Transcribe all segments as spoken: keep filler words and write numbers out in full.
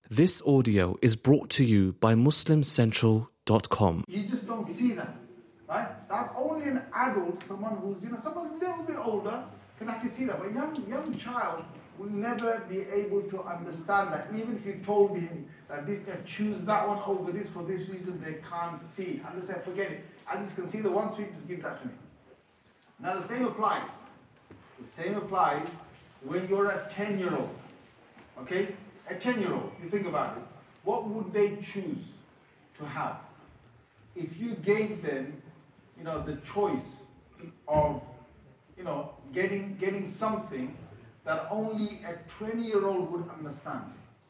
This audio is brought to you by muslim central dot com. You just don't see that, right? That's only an adult, someone who's, you know, someone's a little bit older can actually see that. But a young, young child will never be able to understand that. Even if you told him that this can choose that one over this for this reason, they can't see. And they say, forget it. I just can see the one sweet, just give that to me. Now the same applies. The same applies when you're a ten-year-old. Okay? A ten-year-old, you think about it. What would they choose to have? If you gave them, you know, the choice of, you know, getting getting something that only a twenty-year-old would understand,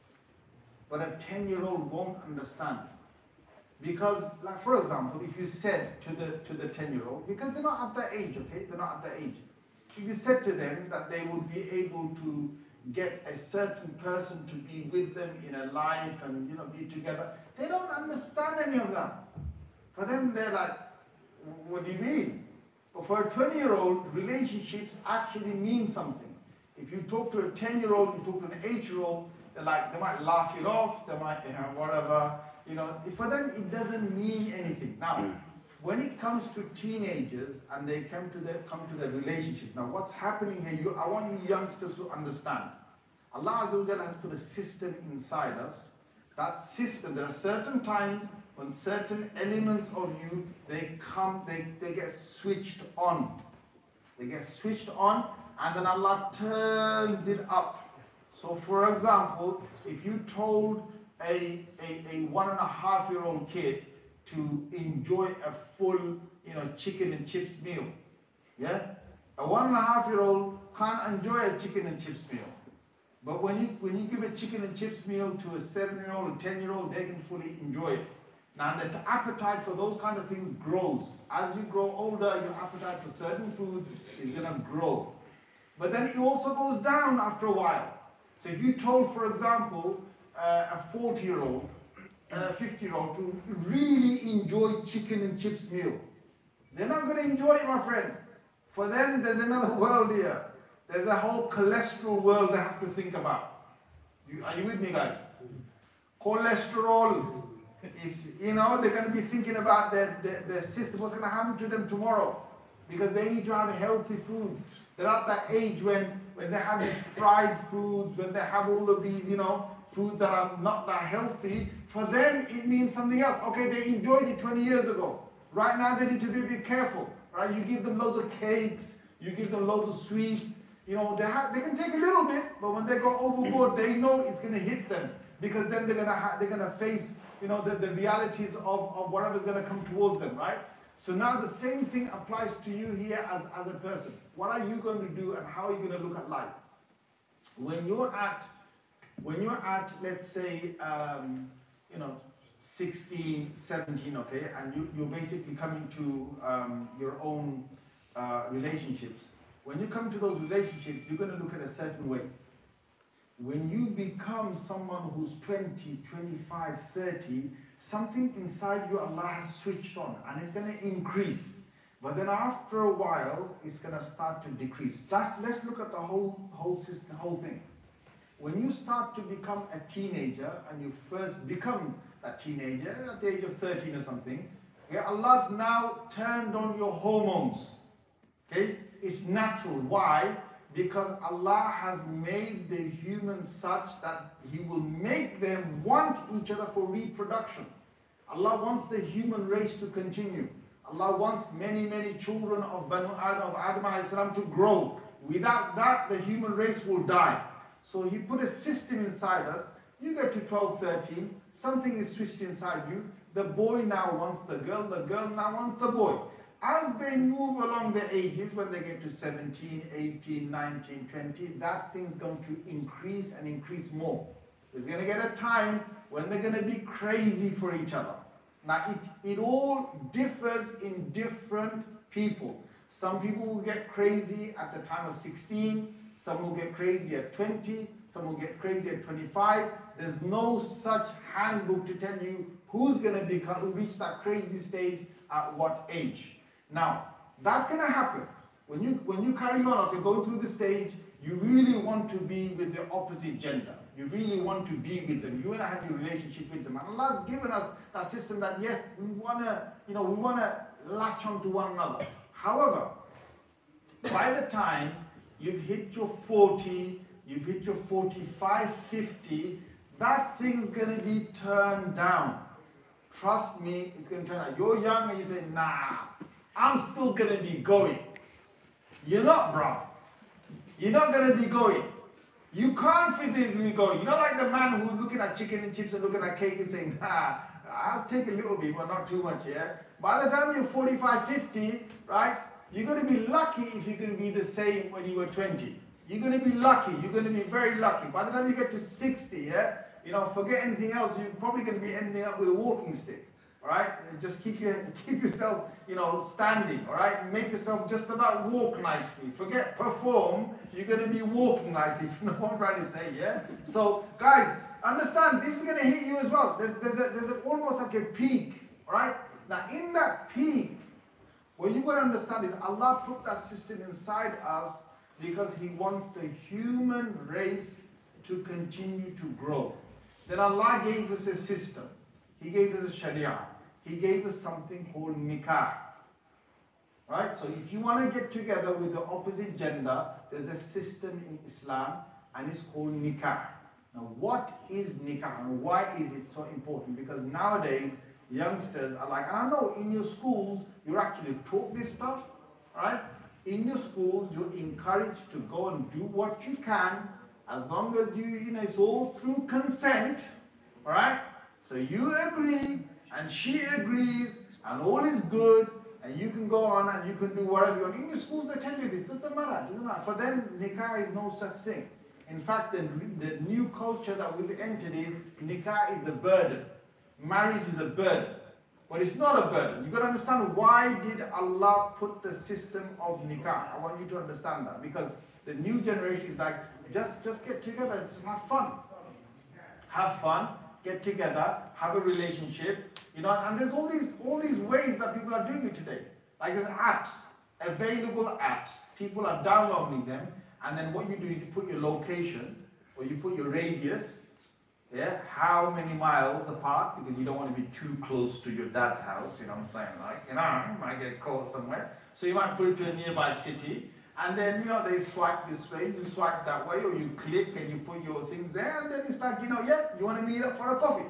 but a ten-year-old won't understand. Because, like for example, if you said to the to the ten-year-old, because they're not at that age, okay? They're not at that age. If you said to them that they would be able to get a certain person to be with them in a life and, you know, be together, they don't understand any of that. For them, they're like, what do you mean? But for a twenty-year-old, relationships actually mean something. If you talk to a ten-year-old, you talk to an eight-year-old, they're like, they might laugh it off, they might, you know, whatever. You know, for them, it doesn't mean anything. Now, when it comes to teenagers and they come to their come to their relationship, now what's happening here? You, I want you youngsters to understand. Allah Azza wa Jalla has put a system inside us. That system, there are certain times when certain elements of you, they come, they, they get switched on. They get switched on, and then Allah turns it up. So for example, if you told a, a, a one and a half year old kid to enjoy a full, you know, chicken and chips meal, yeah? A one and a half year old can't enjoy a chicken and chips meal. But when you, when you give a chicken and chips meal to a seven-year-old or ten-year-old, they can fully enjoy it. Now, the appetite for those kind of things grows. As you grow older, your appetite for certain foods is going to grow. But then it also goes down after a while. So if you told, for example, uh, a forty-year-old, a fifty-year-old to really enjoy chicken and chips meal, they're not going to enjoy it, my friend. For them, there's another world here. There's a whole cholesterol world they have to think about. You, are you with me, guys? Cholesterol is, you know, they're going to be thinking about their, their, their system, what's going to happen to them tomorrow. Because they need to have healthy foods. They're at that age when, when they have these fried foods, when they have all of these, you know, foods that are not that healthy. For them, it means something else. Okay, they enjoyed it twenty years ago. Right now, they need to be a bit careful. Right? You give them loads of cakes, you give them loads of sweets. You know, they have, they can take a little bit, but when they go overboard, they know it's going to hit them, because then they're going to ha- they're going to face, you know, the, the realities of, of whatever's going to come towards them, right? So now the same thing applies to you here as, as a person. What are you going to do and how are you going to look at life? When you're at, when you're at, let's say, um, you know, sixteen, seventeen, okay, and you, you're basically coming to um, your own uh, relationships. When you come to those relationships, you're going to look at a certain way. When you become someone who's twenty, twenty-five, thirty, something inside you Allah has switched on and it's going to increase. But then after a while, it's going to start to decrease. Just, let's look at the whole, whole system, whole thing. When you start to become a teenager and you first become a teenager at the age of thirteen or something, yeah, Allah's now turned on your hormones. Okay? It's natural. Why? Because Allah has made the humans such that He will make them want each other for reproduction. Allah wants the human race to continue. Allah wants many, many children of Banu Adam, of Adam alayhi salam to grow. Without that, the human race will die. So He put a system inside us. You get to twelve, thirteen, something is switched inside you. The boy now wants the girl, the girl now wants the boy. As they move along the ages, when they get to seventeen, eighteen, nineteen, twenty, that thing's going to increase and increase more. There's going to get a time when they're going to be crazy for each other. Now, it, it all differs in different people. Some people will get crazy at the time of sixteen, some will get crazy at twenty, some will get crazy at twenty-five. There's no such handbook to tell you who's going to become, reach that crazy stage at what age. Now, that's going to happen. When you, when you carry on, okay, go through the stage, you really want to be with the opposite gender. You really want to be with them. You want to have a relationship with them. And Allah's given us that system that yes, we want to, you know, we want to latch on to one another. However, by the time you've hit your forty, you've hit your forty-five, fifty, that thing's going to be turned down. Trust me, it's going to turn out. You're young and you say, nah, I'm still going to be going. You're not, bro. You're not going to be going. You can't physically be going. You're not like the man who's looking at chicken and chips and looking at cake and saying, nah, I'll take a little bit, but not too much, yeah? By the time you're forty-five, fifty, right, you're going to be lucky if you're going to be the same when you were twenty. You're going to be lucky. You're going to be very lucky. By the time you get to sixty, yeah, you know, forget anything else, you're probably going to be ending up with a walking stick. All right, and just keep your keep yourself, you know, standing. All right, make yourself just about walk nicely. Forget perform. You're going to be walking nicely. If you know what I'm trying to say, yeah. So, guys, understand this is going to hit you as well. There's there's a, there's a, almost like a peak. All right. Now, in that peak, what you've got to understand is Allah put that system inside us because He wants the human race to continue to grow. Then Allah gave us a system. He gave us a sharia. He gave us something called nikah. Right? So if you want to get together with the opposite gender, there's a system in Islam and it's called nikah. Now what is nikah and why is it so important? Because nowadays, youngsters are like, and I know in your schools, you're actually taught this stuff. Right? In your schools, you're encouraged to go and do what you can as long as you, you know, it's all through consent. Alright? So you agree, and she agrees, and all is good, and you can go on and you can do whatever you want. In your schools, they tell you this. Doesn't matter. Doesn't matter. For them, nikah is no such thing. In fact, the, the new culture that we've entered is nikah is a burden. Marriage is a burden. But it's not a burden. You've got to understand why did Allah put the system of nikah. I want you to understand that. Because the new generation is like, just, just get together, just have fun. Have fun. Get together, have a relationship, you know, and there's all these all these ways that people are doing it today. Like there's apps, available apps. People are downloading them, and then what you do is you put your location or you put your radius, yeah, how many miles apart, because you don't want to be too close to your dad's house, you know what I'm saying? Like, you know, you might get caught somewhere. So you might put it to a nearby city. And then, you know, they swipe this way, you swipe that way, or you click and you put your things there, and then it's like, you know, yeah, you want to meet up for a coffee.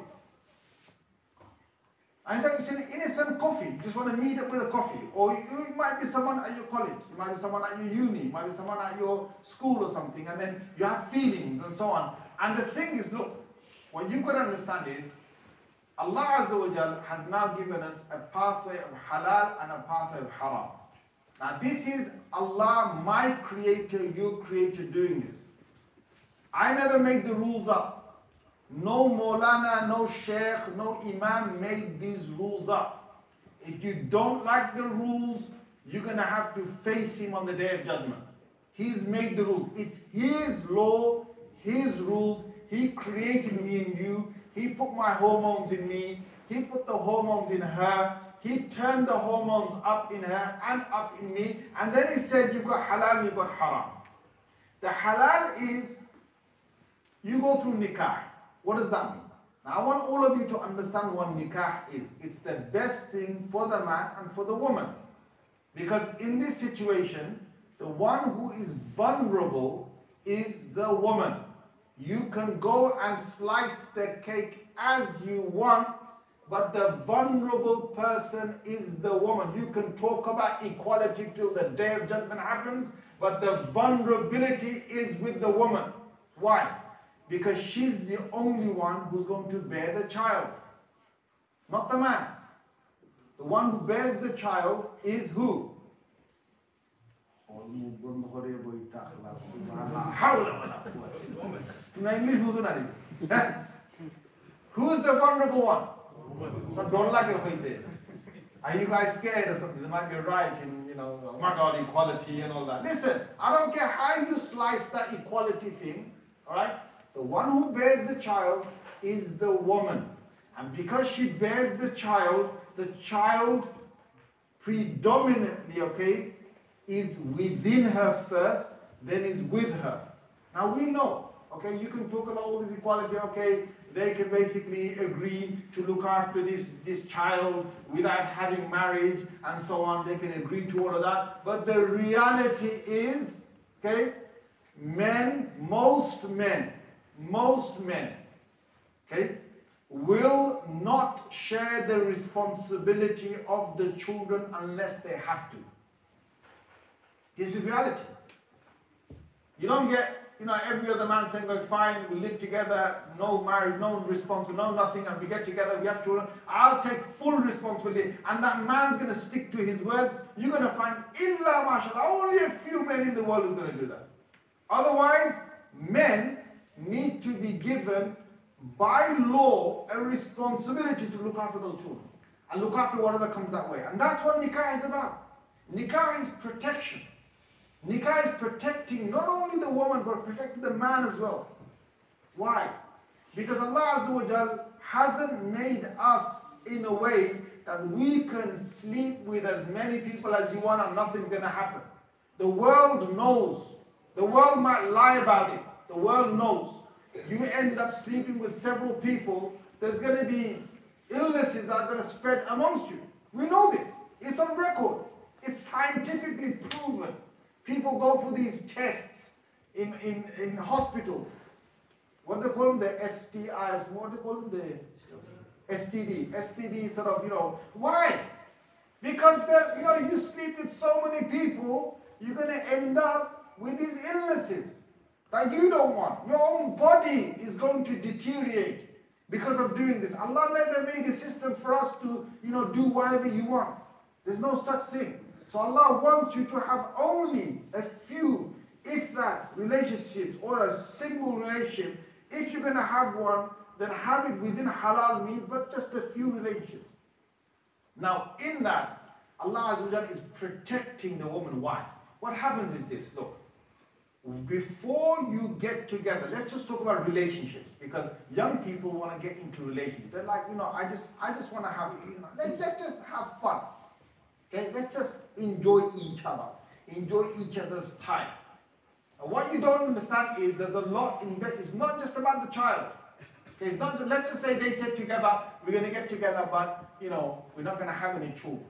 And it's like, it's an innocent coffee. You just want to meet up with a coffee. Or it might be someone at your college, it might be someone at your uni, it might be someone at your school or something, and then you have feelings and so on. And the thing is, look, what you've got to understand is, Allah Azza wa Jal has now given us a pathway of halal and a pathway of haram. Now this is Allah, my creator, your creator doing this. I never made the rules up. No Maulana, no Sheikh, no Imam made these rules up. If you don't like the rules, you're going to have to face Him on the Day of Judgment. He's made the rules. It's His law, His rules. He created me and you. He put my hormones in me. He put the hormones in her. He turned the hormones up in her and up in me. And then He said, you've got halal, you've got haram. The halal is, you go through nikah. What does that mean? Now I want all of you to understand what nikah is. It's the best thing for the man and for the woman. Because in this situation, the one who is vulnerable is the woman. You can go and slice the cake as you want, but the vulnerable person is the woman. You can talk about equality till the Day of Judgment happens, but the vulnerability is with the woman. Why? Because she's the only one who's going to bear the child, not the man. The one who bears the child is who? Who's the vulnerable one? Are you guys scared or something? There might be a riot in, you know, oh my God, equality and all that. Listen, I don't care how you slice that equality thing, all right? The one who bears the child is the woman. And because she bears the child, the child predominantly, okay, is within her first, then is with her. Now we know, Okay, you can talk about all this equality. Okay, they can basically agree to look after this, this child without having marriage and so on. They can agree to all of that. But the reality is, okay, men, most men, most men, okay, will not share the responsibility of the children unless they have to. This is reality. You don't get, you know, every other man saying, like, fine, we live together, no marriage, no responsibility, no nothing, and we get together, we have children. I'll take full responsibility. And that man's going to stick to his words. You're going to find, illa mashallah, only a few men in the world is going to do that. Otherwise, men need to be given, by law, a responsibility to look after those children. And look after whatever comes that way. And that's what nikah is about. Nikah is protection. Nikah is protecting not only the woman, but protecting the man as well. Why? Because Allah Azza wa Jal hasn't made us in a way that we can sleep with as many people as you want and nothing's going to happen. The world knows. The world might lie about it. The world knows. You end up sleeping with several people, there's going to be illnesses that are going to spread amongst you. We know this. It's on record. It's scientifically proven. People go for these tests in, in, in hospitals. What do they call them? The S T Is. What do they call them? The S T D. S T D sort of, you know. Why? Because, you know, you sleep with so many people, you're going to end up with these illnesses that you don't want. Your own body is going to deteriorate because of doing this. Allah never made a system for us to, you know, do whatever you want. There's no such thing. So Allah wants you to have only a few, if that, relationships or a single relationship. If you're going to have one, then have it within halal means, but just a few relationships. Now, in that, Allah Azza wa Jalla is protecting the woman. Why? What happens is this, look. Before you get together, let's just talk about relationships, because young people want to get into relationships. They're like, you know, I just, I just want to have, you know, let, let's just have fun. Okay, let's just enjoy each other, enjoy each other's time. And what you don't understand is there's a lot in that. It's not just about the child. Okay, it's not just, let's just say they said together, we're going to get together, but, you know, we're not going to have any children.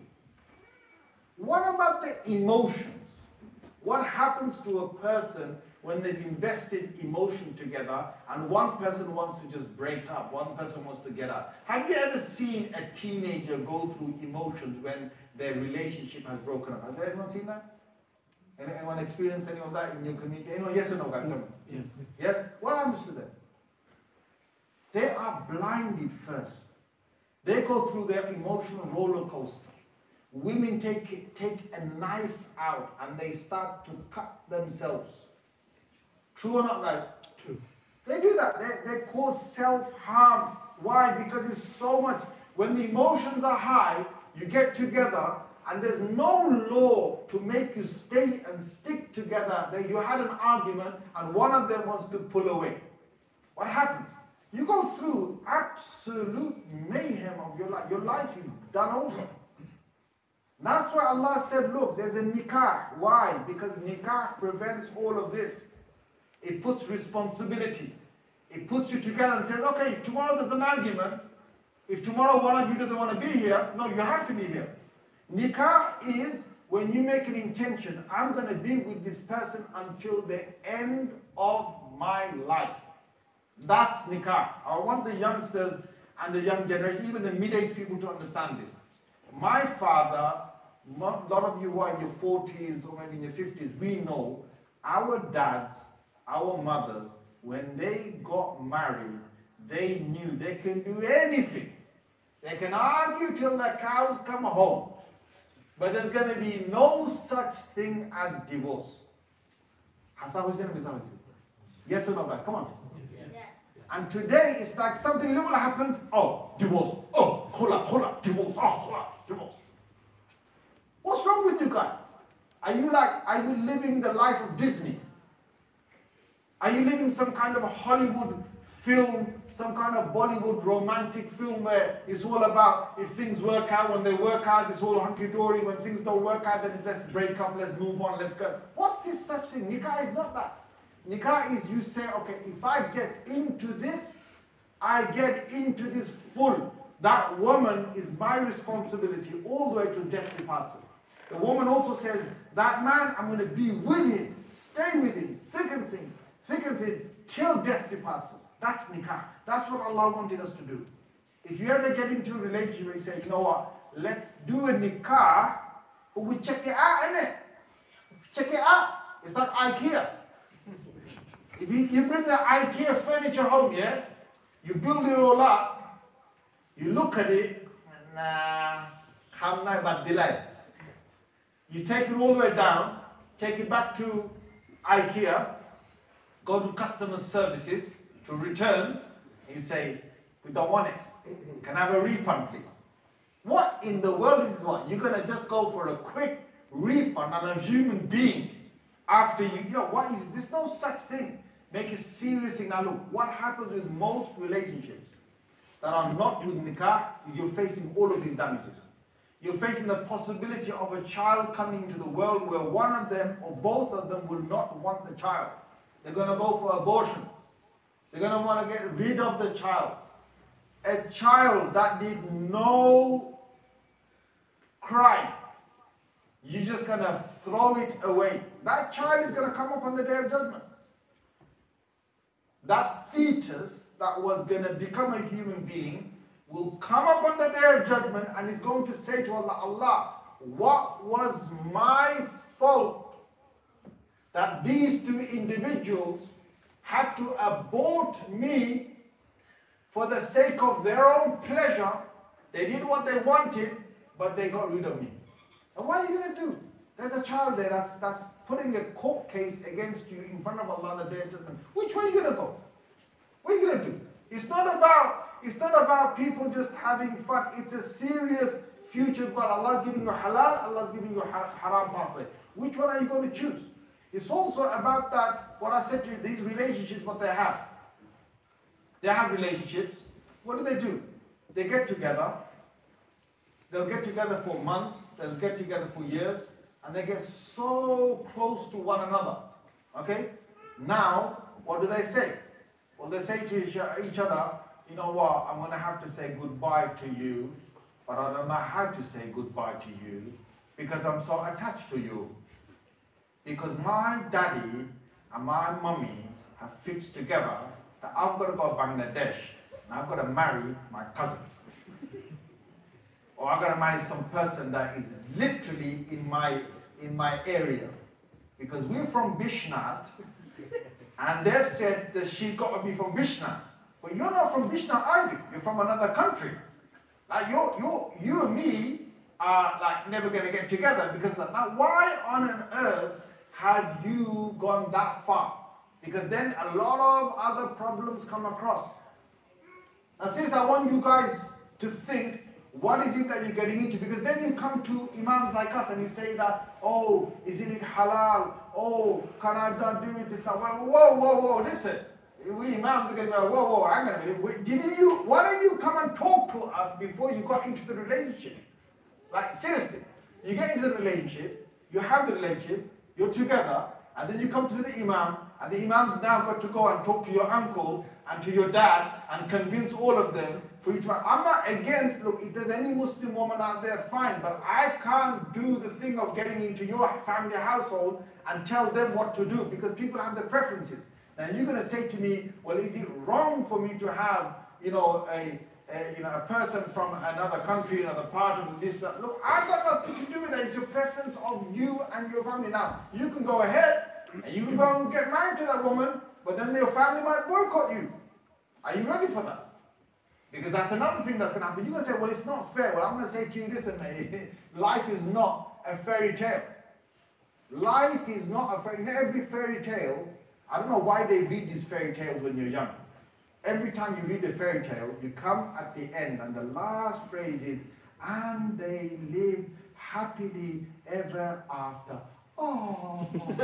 What about the emotions? What happens to a person when they've invested emotion together and one person wants to just break up, one person wants to get out? Have you ever seen a teenager go through emotions when their relationship has broken up? Has anyone seen that? Anyone experienced any of that in your community? Anyone? Yes or no, guys? Yes. Yes? What happens to them? They are blinded first. They go through their emotional roller coaster. Women take, take a knife out and they start to cut themselves. True or not, guys? True. They do that. They, they cause self-harm. Why? Because it's so much. When the emotions are high, you get together and there's no law to make you stay and stick together. That you had an argument and one of them wants to pull away. What happens? You go through absolute mayhem of your life. Your life is done over. That's why Allah said, look, there's a nikah. Why? Because nikah prevents all of this. It puts responsibility. It puts you together and says, okay, if tomorrow there's an argument, if tomorrow one of you doesn't want to be here, no, you have to be here. Nikah is when you make an intention, I'm going to be with this person until the end of my life. That's nikah. I want the youngsters and the young generation, even the mid-age people, to understand this. My father, a lot of you who are in your forties or maybe in your fifties, we know our dads, our mothers, when they got married, they knew they can do anything. They can argue till the cows come home. But there's going to be no such thing as divorce. Yes or no, guys? Come on. Yes. And today it's like something little happens. Oh, divorce. Oh, khula, khula, divorce. Oh, khula, divorce. What's wrong with you guys? Are you like, are you living the life of Disney? Are you living some kind of a Hollywood film, some kind of Bollywood romantic film where it's all about if things work out, when they work out, it's all hunky-dory. When things don't work out, then let's break up, let's move on, let's go. What's this such thing? Nikah is not that. Nikah is you say, okay, if I get into this, I get into this full. That woman is my responsibility all the way to death departs us. The woman also says, that man, I'm going to be with him, stay with him, thick and thin, thick and thin, till death departs us. That's nikah. That's what Allah wanted us to do. If you ever get into a relationship where you say, you know what, let's do a nikah, but we check it out, innit? Check it out. It's like IKEA. If you, you bring the IKEA furniture home, yeah, you build it all up, you look at it, nah, but delay. You take it all the way down, take it back to IKEA, go to customer services, to returns, and you say, we don't want it. Can I have a refund, please? What in the world is what? You're going to just go for a quick refund on a human being after you, you know, what is, there's no such thing. Make a serious thing. Now look, what happens with most relationships that are not with nikah is you're facing all of these damages. You're facing the possibility of a child coming into the world where one of them or both of them will not want the child. They're going to go for abortion. They're going to want to get rid of the child. A child that did no crime, you're just going to throw it away. That child is going to come up on the Day of Judgment. That fetus that was going to become a human being will come up on the Day of Judgment and is going to say to Allah, Allah, what was my fault that these two individuals had to abort me for the sake of their own pleasure? They did what they wanted, but they got rid of me. And what are you going to do? There's a child there that's, that's putting a court case against you in front of Allah on the Day of Judgment. Which way are you going to go? What are you going to do? It's not about, it's not about people just having fun. It's a serious future God. Allah's giving you halal, Allah's giving you haram pathway. Which one are you going to choose? It's also about that, what I said to you, these relationships, what they have. They have relationships. What do they do? They get together. They'll get together for months. They'll get together for years. And they get so close to one another. Okay? Now, what do they say? Well, they say to each other, you know what, I'm going to have to say goodbye to you, but I don't know how to say goodbye to you because I'm so attached to you. Because my daddy and my mummy have fixed together that I've got to go to Bangladesh and I've got to marry my cousin. Or I've got to marry some person that is literally in my, in my area. Because we're from Bishnat, and they've said that she got to be from Bishnat. But you're not from Bishnat either. You're from another country. Like you're, you're, you and me are like never going to get together because of that. Now, why on earth have you gone that far? Because then a lot of other problems come across. And since I want you guys to think, what is it that you're getting into? Because then you come to imams like us and you say that, oh, isn't it halal? Oh, can I not do it this time? Whoa, whoa, whoa, listen. We imams are going to be like, whoa, whoa, I'm going to be, did you, why don't you come and talk to us before you got into the relationship? Like, seriously. You get into the relationship, you have the relationship, you're together, and then you come to the imam, and the imam's now got to go and talk to your uncle and to your dad and convince all of them for you to. I'm not against, look, if there's any Muslim woman out there, fine, but I can't do the thing of getting into your family household and tell them what to do because people have their preferences. Now you're going to say to me, well, is it wrong for me to have, you know, a, a you know a person from another country, another part of this, that? Look, I've got nothing to do with that. It's your preference of you and your family. Now, you can go ahead and you can go and get married to that woman, but then your family might boycott you. Are you ready for that? Because that's another thing that's going to happen. You're going to say, well, it's not fair. Well, I'm going to say to you, listen, mate, life is not a fairy tale. Life is not a fairy. In every fairy tale, I don't know why they read these fairy tales when you're young. Every time you read a fairy tale, you come at the end, and the last phrase is, and they live happily ever after. Oh.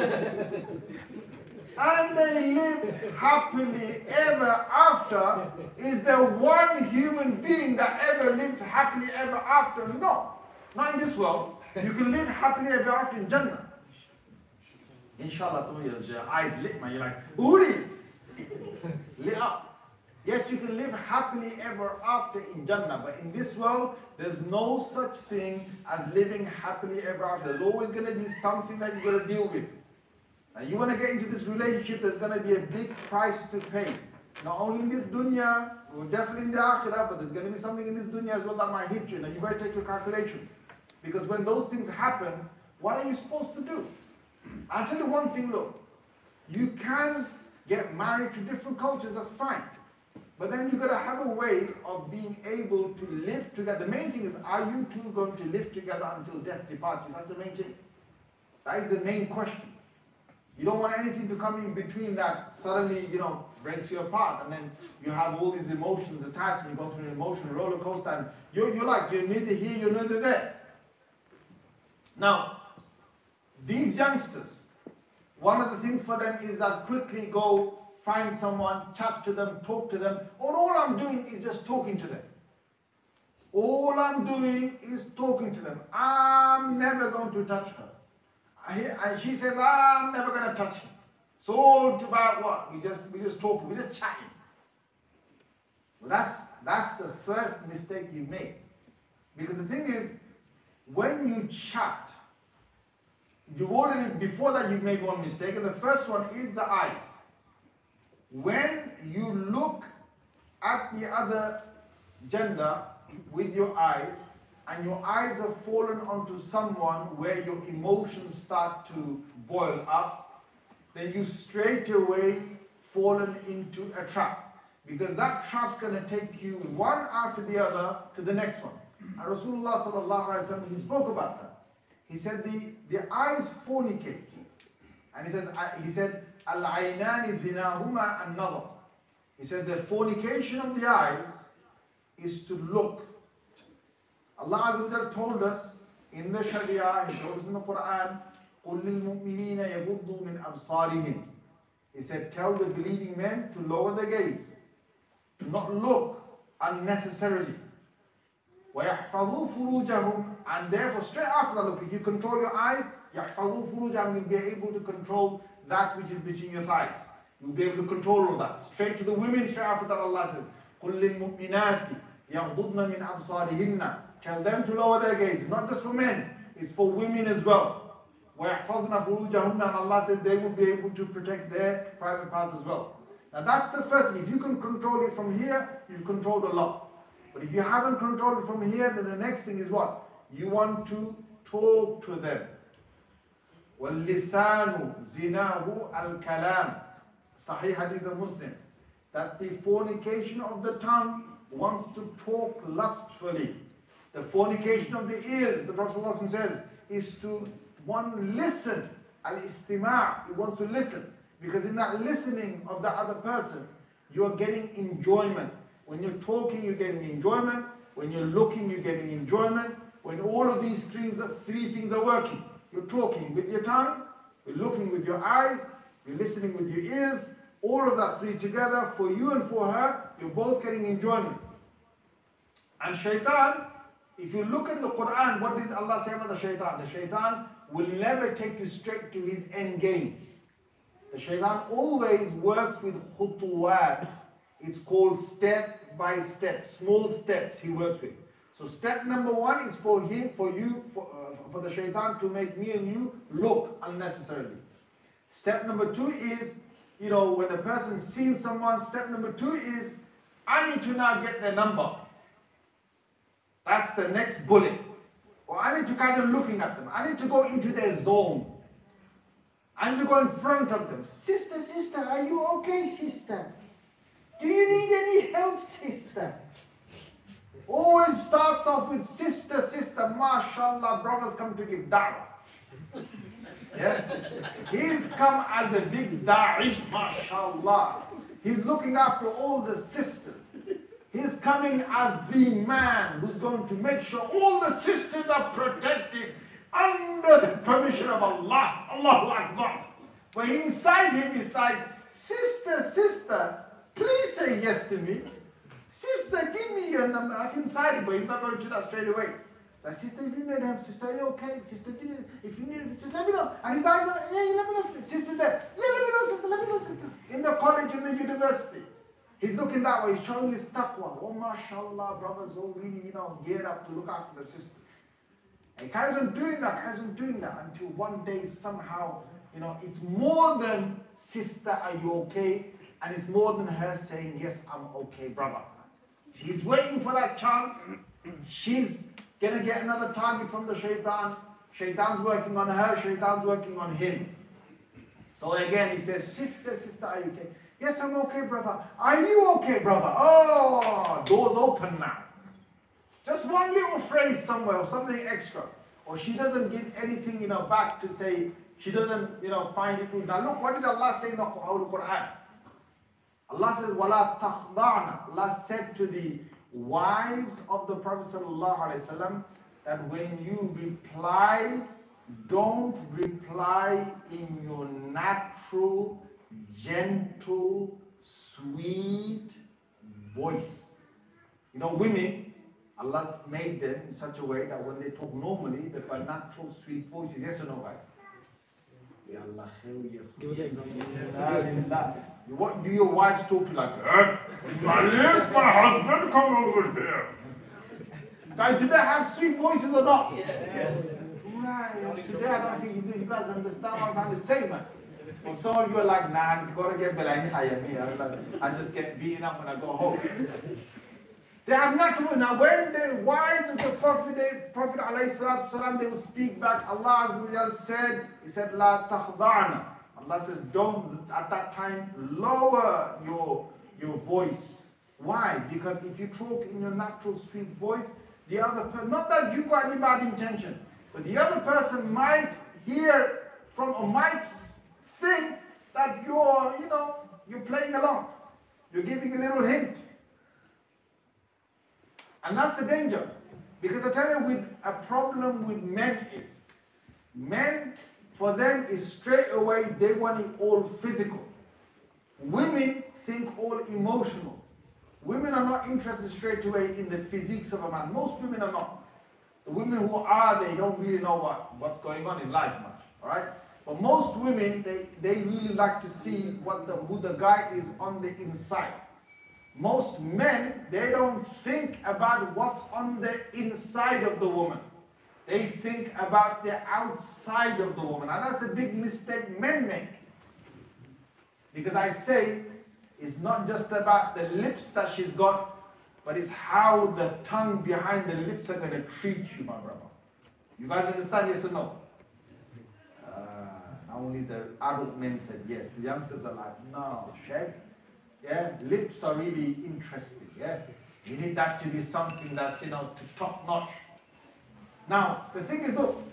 And they live happily ever after is there one human being that ever lived happily ever after? No, not in this world. You can live happily ever after in Jannah. Inshallah, some of your, your eyes lit, man. You're like, who is? Lit up. Yes, you can live happily ever after in Jannah, but in this world, there's no such thing as living happily ever after. There's always going to be something that you're going to deal with. And you want to get into this relationship, there's going to be a big price to pay. Not only in this dunya, well, definitely in the akhirah, but there's going to be something in this dunya as well that might hit you. Now you better take your calculations. Because when those things happen, what are you supposed to do? I'll tell you one thing, look. You can get married to different cultures, that's fine. But then you've got to have a way of being able to live together. The main thing is, are you two going to live together until death departs you? That's the main thing. That is the main question. You don't want anything to come in between that suddenly, you know, breaks you apart. And then you have all these emotions attached and you go through an emotional roller coaster. And you're, you're like, you're neither here, you're neither there. Now, these youngsters, one of the things for them is that quickly go find someone, chat to them, talk to them, or all I'm doing is just talking to them. All I'm doing is talking to them. I'm never going to touch her. And she says, I'm never going to touch him. It's all about what? We just we just talking, we just chatting. Well, that's that's the first mistake you make. Because the thing is, when you chat, you've already, before that you've made one mistake, and the first one is the eyes. When you look at the other gender with your eyes, and your eyes have fallen onto someone where your emotions start to boil up, then you straight away fallen into a trap. Because that trap's going to take you one after the other to the next one. And Rasulullah sallallahu alaihi wasallam, he spoke about that. He said the, the eyes fornicate. And he says, he said, Al-aynani zinahuma an-nadar. He said the fornication of the eyes is to look. Allah Azza wa Jalla told us in the Sharia, He told us in the Quran, قُلْ لِلْمُؤْمِنِينَ يَغُضُّوا مِنْ أَبْصَارِهِمْ. He said, tell the believing men to lower their gaze, to not look unnecessarily. وَيَحْفَظُوا فُرُوجَهُمْ. And therefore, straight after that, look, if you control your eyes, يَحْفَظُوا فُرُوجَهُمْ, you'll be able to control that which is between your thighs. You'll be able to control all that. Straight to the women, straight after that, Allah says, قُلْ لِلْمُؤْمِنَاتِ يَغْضُضْنَ مِنْ أَبْصَارِهِنَّ. Tell them to lower their gaze. It's not just for men, it's for women as well. وَيَحْفَظْنَ فُرُوجَهُنَّ. And Allah said they will be able to protect their private parts as well. Now that's the first thing. If you can control it from here, you've controlled a lot. But if you haven't controlled it from here, then the next thing is what? You want to talk to them. وَاللِّسَانُ زِنَاهُ الْكَلَامِ. Sahih Hadith of Muslim. That the fornication of the tongue wants to talk lustfully. The fornication of the ears, the Prophet ﷺ says, is to one listen. Al-istima', it wants to listen. Because in that listening of the other person, you're getting enjoyment. When you're talking, you're getting enjoyment. When you're looking, you're getting enjoyment. When all of these three, three things are working, you're talking with your tongue, you're looking with your eyes, you're listening with your ears, all of that three together, for you and for her, you're both getting enjoyment. And shaitan, if you look in the Quran, what did Allah say about the shaitan? The shaitan will never take you straight to his end game. The shaitan always works with khutuwat. It's called step by step, small steps he works with. So step number one is for him, for you, for, uh, for the shaitan to make me and you look unnecessarily. Step number two is, you know, when a person's seen someone, step number two is, I need to now get their number. That's the next bullet. Or I need to kind of looking at them. I need to go into their zone. I need to go in front of them. Sister, sister, are you okay, sister? Do you need any help, sister? Always starts off with sister, sister. MashaAllah, brothers come to give da'wah. Yeah? He's come as a big da'i, MashaAllah. He's looking after all the sisters. He's coming as the man who's going to make sure all the sisters are protected under the permission of Allah. Allahu Akbar. But inside him is like, sister, sister, please say yes to me. Sister, give me your number. That's inside him, but he's not going to do that straight away. It's like, sister, if you need help, sister, are you okay? Sister, do you, if you need it, just let me know. And his eyes are, yeah, you let me know, sister there. Yeah, let me know, sister, let me know, sister. In the college, in the university. He's looking that way, he's showing his taqwa. Oh, mashallah, brothers all really, you know, geared up to look after the sister. And he carries on doing that, carries on doing that until one day somehow, you know, it's more than, sister, are you okay? And it's more than her saying, yes, I'm okay, brother. She's waiting for that chance. She's going to get another target from the shaitan. Shaitan's working on her, shaitan's working on him. So again, he says, sister, sister, are you okay? Yes, I'm okay, brother. Are you okay, brother? Oh, doors open now. Just one little phrase somewhere or something extra. Or she doesn't give anything, you know, back to say, she doesn't, you know, find it rude. Now look, what did Allah say in the Quran? Allah says, وَلَا تَخْضَعْنَا. Allah said to the wives of the Prophet ﷺ that when you reply, don't reply in your natural, gentle, sweet voice. You know, women, Allah's made them in such a way that when they talk normally, they've got natural, sweet voices. Yes or no, guys? Ya Allah, yes. Give us an example. What do your wives talk to like? Eh? Malik, my husband, come over here. Guys, do they have sweet voices or not? Yes. Right. Today I don't think you do. You guys understand what I'm trying to say, man. Well, some of you are like, nah, you gotta get Belani Hayami. I just get beaten up when I go home. They have natural. Now, when the wives of the Prophet, the Prophet ﷺ, they will speak back. Allah Azza wa Jal said, He said, La takhda'na. Allah says, don't at that time lower your, your voice. Why? Because if you talk in your natural sweet voice, the other person, not that you've got any bad intention, but the other person might hear from or might think that you're, you know, you're playing along. You're giving a little hint. And that's the danger. Because I tell you, with a problem with men is, men, for them is straight away, they want it all physical. Women think all emotional. Women are not interested straight away in the physiques of a man. Most women are not. The women who are, they don't really know what, what's going on in life much. Alright? But most women, they, they really like to see what the, who the guy is on the inside. Most men, they don't think about what's on the inside of the woman. They think about the outside of the woman. And that's a big mistake men make. Because I say, it's not just about the lips that she's got, but it's how the tongue behind the lips are going to treat you, my brother. You guys understand, yes or no? Uh, only the adult men said yes. The youngsters are like, no, Sheikh. Yeah, lips are really interesting. Yeah, you need that to be something that's, you know, to top notch. Now, the thing is, look,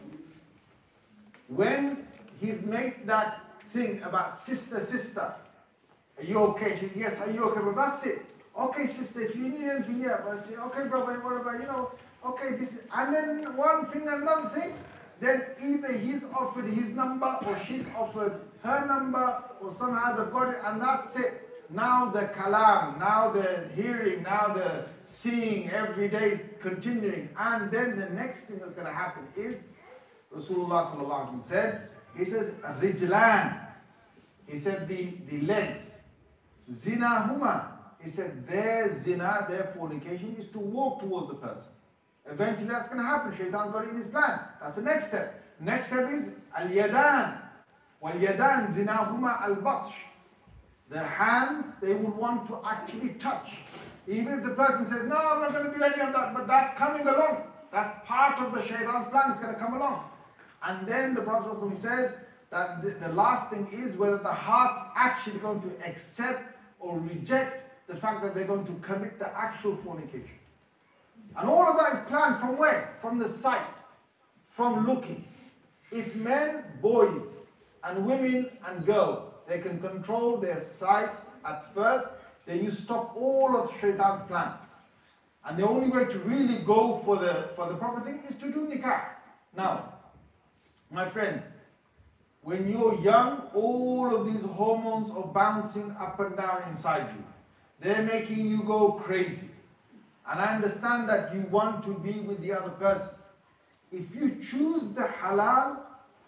when he's made that thing about sister, sister, are you okay? She said, yes, are you okay? But that's it. Okay, sister, if you need anything, yeah. But I say, okay, brother, whatever, you know, okay, this is, and then one thing, another thing, then either he's offered his number or she's offered her number or somehow they've got it, and that's it. Now the kalam, now the hearing, now the seeing every day is continuing. And then the next thing that's going to happen is, Rasulullah sallallahu alaihi wasallam said, he said, rijlan. He said the, the legs. Zina huma. He said their zina, their fornication is to walk towards the person. Eventually that's going to happen. Shaitan's got it in his plan. That's the next step. Next step is al-yadan. Wal-yadan zina huma al-batsh. The hands, they will want to actually touch. Even if the person says, no, I'm not going to do any of that, but that's coming along. That's part of the shaitan's plan, it's going to come along. And then the Prophet ﷺ says that the, the last thing is whether the heart's actually going to accept or reject the fact that they're going to commit the actual fornication. And all of that is planned from where? From the sight, from looking. If men, boys, and women and girls, they can control their sight at first, then you stop all of shaitan's plan. And the only way to really go for the, for the proper thing is to do nikah. Now, my friends, when you're young, all of these hormones are bouncing up and down inside you. They're making you go crazy. And I understand that you want to be with the other person. if you choose the halal,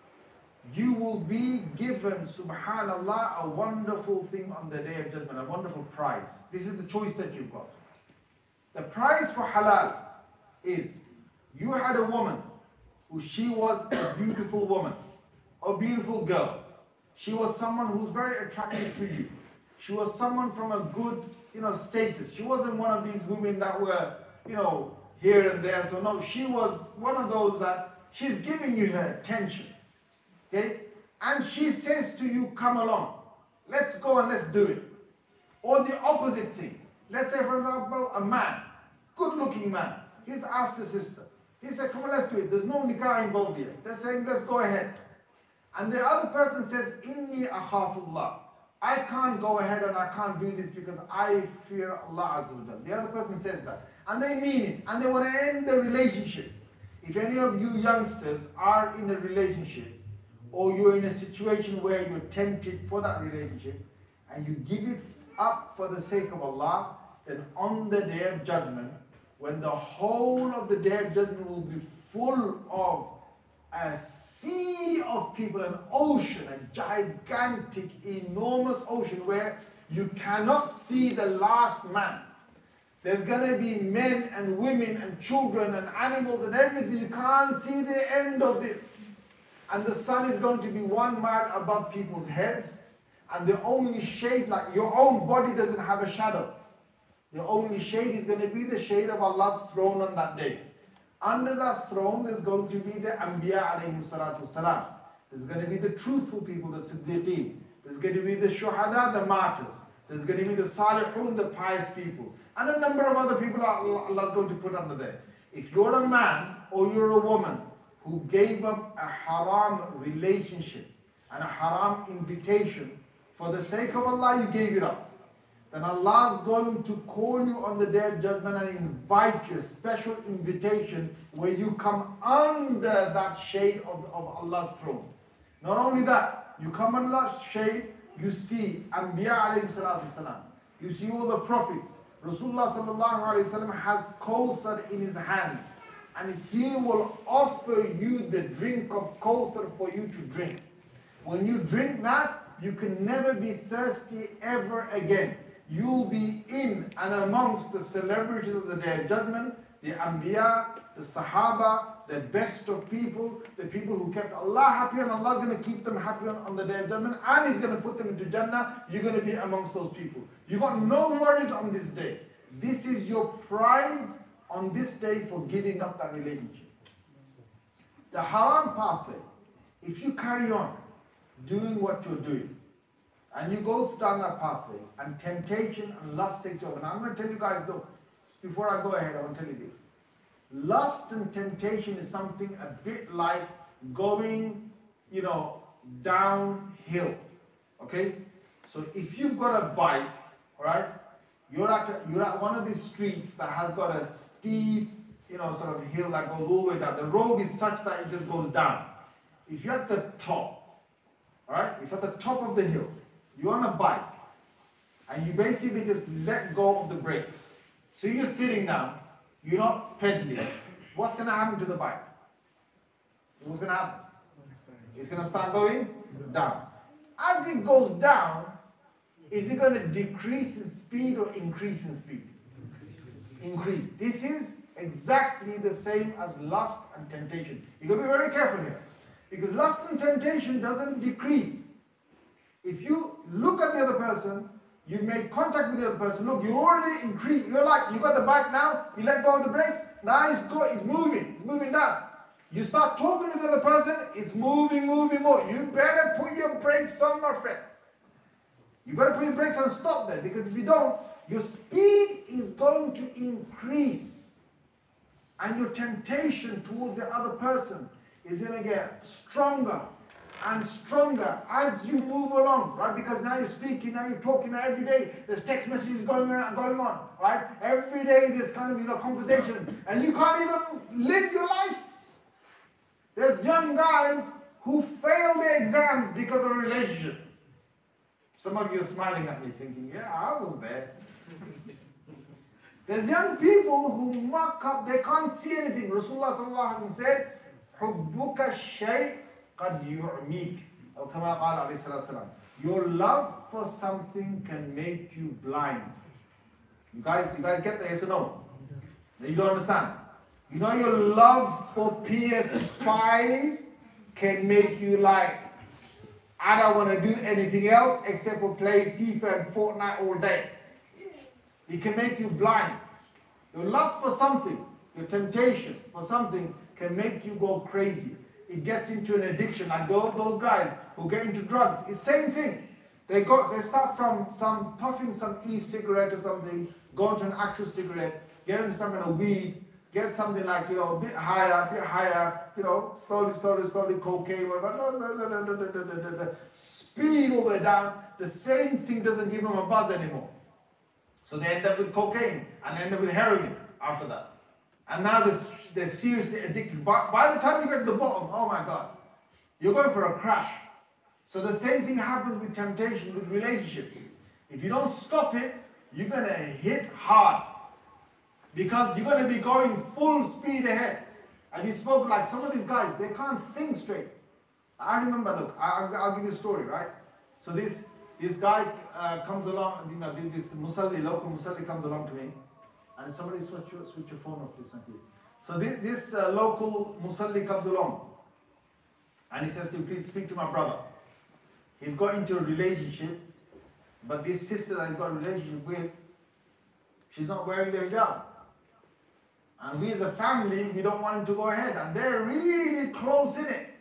you will be given, subhanallah, a wonderful thing on the day of judgment, a wonderful prize. This is the choice that you've got. The prize for halal is, you had a woman who she was a beautiful woman, a beautiful girl. She was someone who's very attractive to you. She was someone from a good, you know, status. She wasn't one of these women that were, you know, here and there. So no, she was one of those that she's giving you her attention. Okay? And she says to you, come along. Let's go and let's do it. Or the opposite thing. Let's say, for example, a man, good looking man. He's asked the sister. He said, come on, let's do it. There's no nikah involved here. They're saying, let's go ahead. And the other person says, Inni akhafullah. I can't go ahead and I can't do this because I fear Allah Azza wa Jal. The other person says that. And they mean it. And they want to end the relationship. If any of you youngsters are in a relationship, or you're in a situation where you're tempted for that relationship, and you give it up for the sake of Allah, then on the day of judgment, when the whole of the day of judgment will be full of a sea of people, an ocean, a gigantic, enormous ocean where you cannot see the last man. There's going to be men and women and children and animals and everything. You can't see the end of this. And the sun is going to be one mile above people's heads. And the only shade, like your own body doesn't have a shadow. The only shade is going to be the shade of Allah's throne on that day. Under that throne, there's going to be the Anbiya alayhi salatu salam. There's going to be the truthful people, the Siddiqeen. There's going to be the Shuhada, the martyrs. There's going to be the Salihun, the pious people. And a number of other people Allah is going to put under there. If you're a man or you're a woman who gave up a haram relationship and a haram invitation for the sake of Allah, you gave it up, then Allah is going to call you on the day of judgment and invite you, a special invitation where you come under that shade of, of Allah's throne. Not only that, you come under that shade, you see Anbiya alayhi salatu salam, you see all the prophets. Rasulullah sallallahu alayhi wasallam has Kawthar in his hands, and he will offer you the drink of Kawthar for you to drink. When you drink that, you can never be thirsty ever again. You'll be in and amongst the celebrities of the Day of Judgment, the Anbiya, the Sahaba, the best of people, the people who kept Allah happy, and Allah is going to keep them happy on, on the Day of Judgment, and He's going to put them into Jannah. You're going to be amongst those people. You got no worries on this day. This is your prize on this day for giving up that relationship. The haram pathway, if you carry on doing what you're doing, and you go down that pathway, and temptation and lust takes over. Now I'm going to tell you guys, look, before I go ahead, I want to tell you this. Lust and temptation is something a bit like going, you know, downhill. Okay? So if you've got a bike, all right, you're at, a, you're at one of these streets that has got a steep, you know, sort of hill that goes all the way down. The road is such that it just goes down. If you're at the top, all right, if you're at the top of the hill, you're on a bike, and you basically just let go of the brakes. So you're sitting down, you're not pedaling. What's going to happen to the bike? What's going to happen? It's going to start going down. As it goes down, is it going to decrease in speed or increase in speed? Increase. This is exactly the same as lust and temptation. You've got to be very careful here. Because lust and temptation doesn't decrease. If you look at the other person, you've made contact with the other person, look, you already increased, you're like, you got the bike now, you let go of the brakes, now it's, go, it's moving, it's moving down. You start talking to the other person, it's moving, moving more. You better put your brakes on, my friend. You better put your brakes on, stop there, because if you don't, your speed is going to increase. And your temptation towards the other person is going to get stronger and stronger as you move along, right? Because now you're speaking, now you're talking, now every day there's text messages going on, going on, right? Every day there's kind of, you know, conversation, and you can't even live your life. There's young guys who fail their exams because of a relationship. Some of you are smiling at me thinking, yeah, I was there. There's young people who muck up, they can't see anything. Rasulullah sallallahu alaihi wasallam said, حُبُّكَ الشَّيْء قَدْ يُعْمِيكَ. Or كما قال عليه الصلاة والسلام. Your love for something can make you blind. You guys, you guys get that? Yes or no? You don't understand. You know your love for P S five can make you like, I don't want to do anything else except for play FIFA and Fortnite all day. It can make you blind. Your love for something, your temptation for something can make you go crazy. It gets into an addiction. Like those, those guys who get into drugs, it's the same thing. They go, they start from some puffing some e-cigarette or something, go into an actual cigarette, get into some kind of weed, get something like, you know, a bit higher, a bit higher, you know, slowly, slowly, slowly, cocaine, whatever, speed all the way down. The same thing doesn't give them a buzz anymore. So they end up with cocaine and end up with heroin after that. And now they're, they're seriously addicted. By, by the time you get to the bottom, oh my God, you're going for a crash. So the same thing happens with temptation, with relationships. If you don't stop it, you're going to hit hard. Because you're going to be going full speed ahead. And you spoke like some of these guys, they can't think straight. I remember, look, I, I'll give you a story, right? So this this guy uh, comes along, you know, this musalli, local musalli comes along to me. And somebody switch your, switch your phone off, please, thank you. So this, this uh, local musalli comes along. And he says, can you please speak to my brother? He's got into a relationship, but this sister that he's got a relationship with, she's not wearing the hijab. And we as a family, we don't want him to go ahead. And they're really close in it.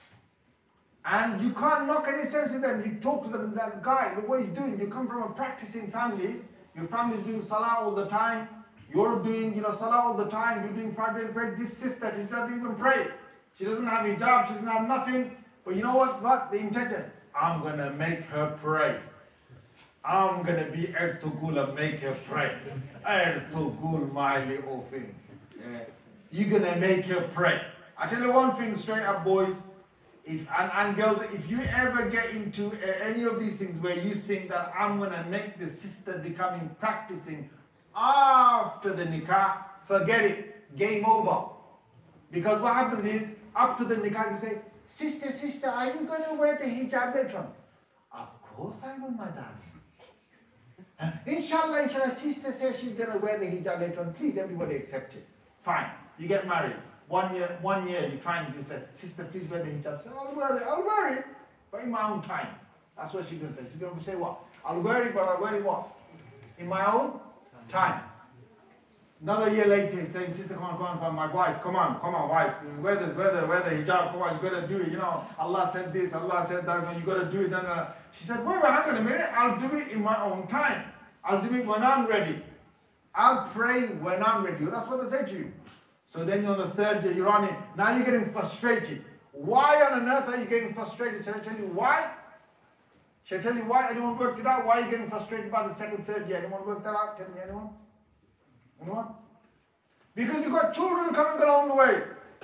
And you can't knock any sense in them. You talk to them, that guy, look what he's doing. You come from a practicing family. Your family's doing salah all the time. You're doing, you know, salah all the time. You're doing five daily prayers. This sister, she doesn't even pray. She doesn't have hijab. She doesn't have nothing. But you know what? What? The intention. I'm going to make her pray. I'm going to be Ertugrul and make her pray. Ertugrul, my little thing. Yeah. You're going to make her pray. I tell you one thing straight up, boys. If, and, and girls, if you ever get into uh, any of these things where you think that I'm going to make the sister becoming practicing after the nikah, forget it. Game over. Because what happens is, up to the nikah, you say, sister, sister, are you going to wear the hijab later on? Of course I will, my darling. Inshallah, inshallah, sister says she's going to wear the hijab later on. Please, everybody accept it. Fine. You get married. One year, one year, you try and you say, sister, please wear the hijab. Say, I'll wear it, I'll wear it, but in my own time. That's what she's going to say. She's going to say what? I'll wear it, but I'll wear it what? In my own time. Another year later, he's saying, sister, come on, come on, my wife, come on, come on, wife, wear this, wear the, wear the hijab, come on, you got to do it, you know, Allah said this, Allah said that, you got to do it, no, no, no. She said, wait, wait, hang on a minute, I'll do it in my own time. I'll do it when I'm ready. I'll pray when I'm ready. That's what they say to you. So then on the third day, you're on it. Now you're getting frustrated. Why on earth are you getting frustrated? Shall I tell you why? Shall I tell you why? Anyone worked it out? Why are you getting frustrated by the second, third year? Anyone worked that out? Tell me, anyone? Anyone? Because you've got children coming along the way.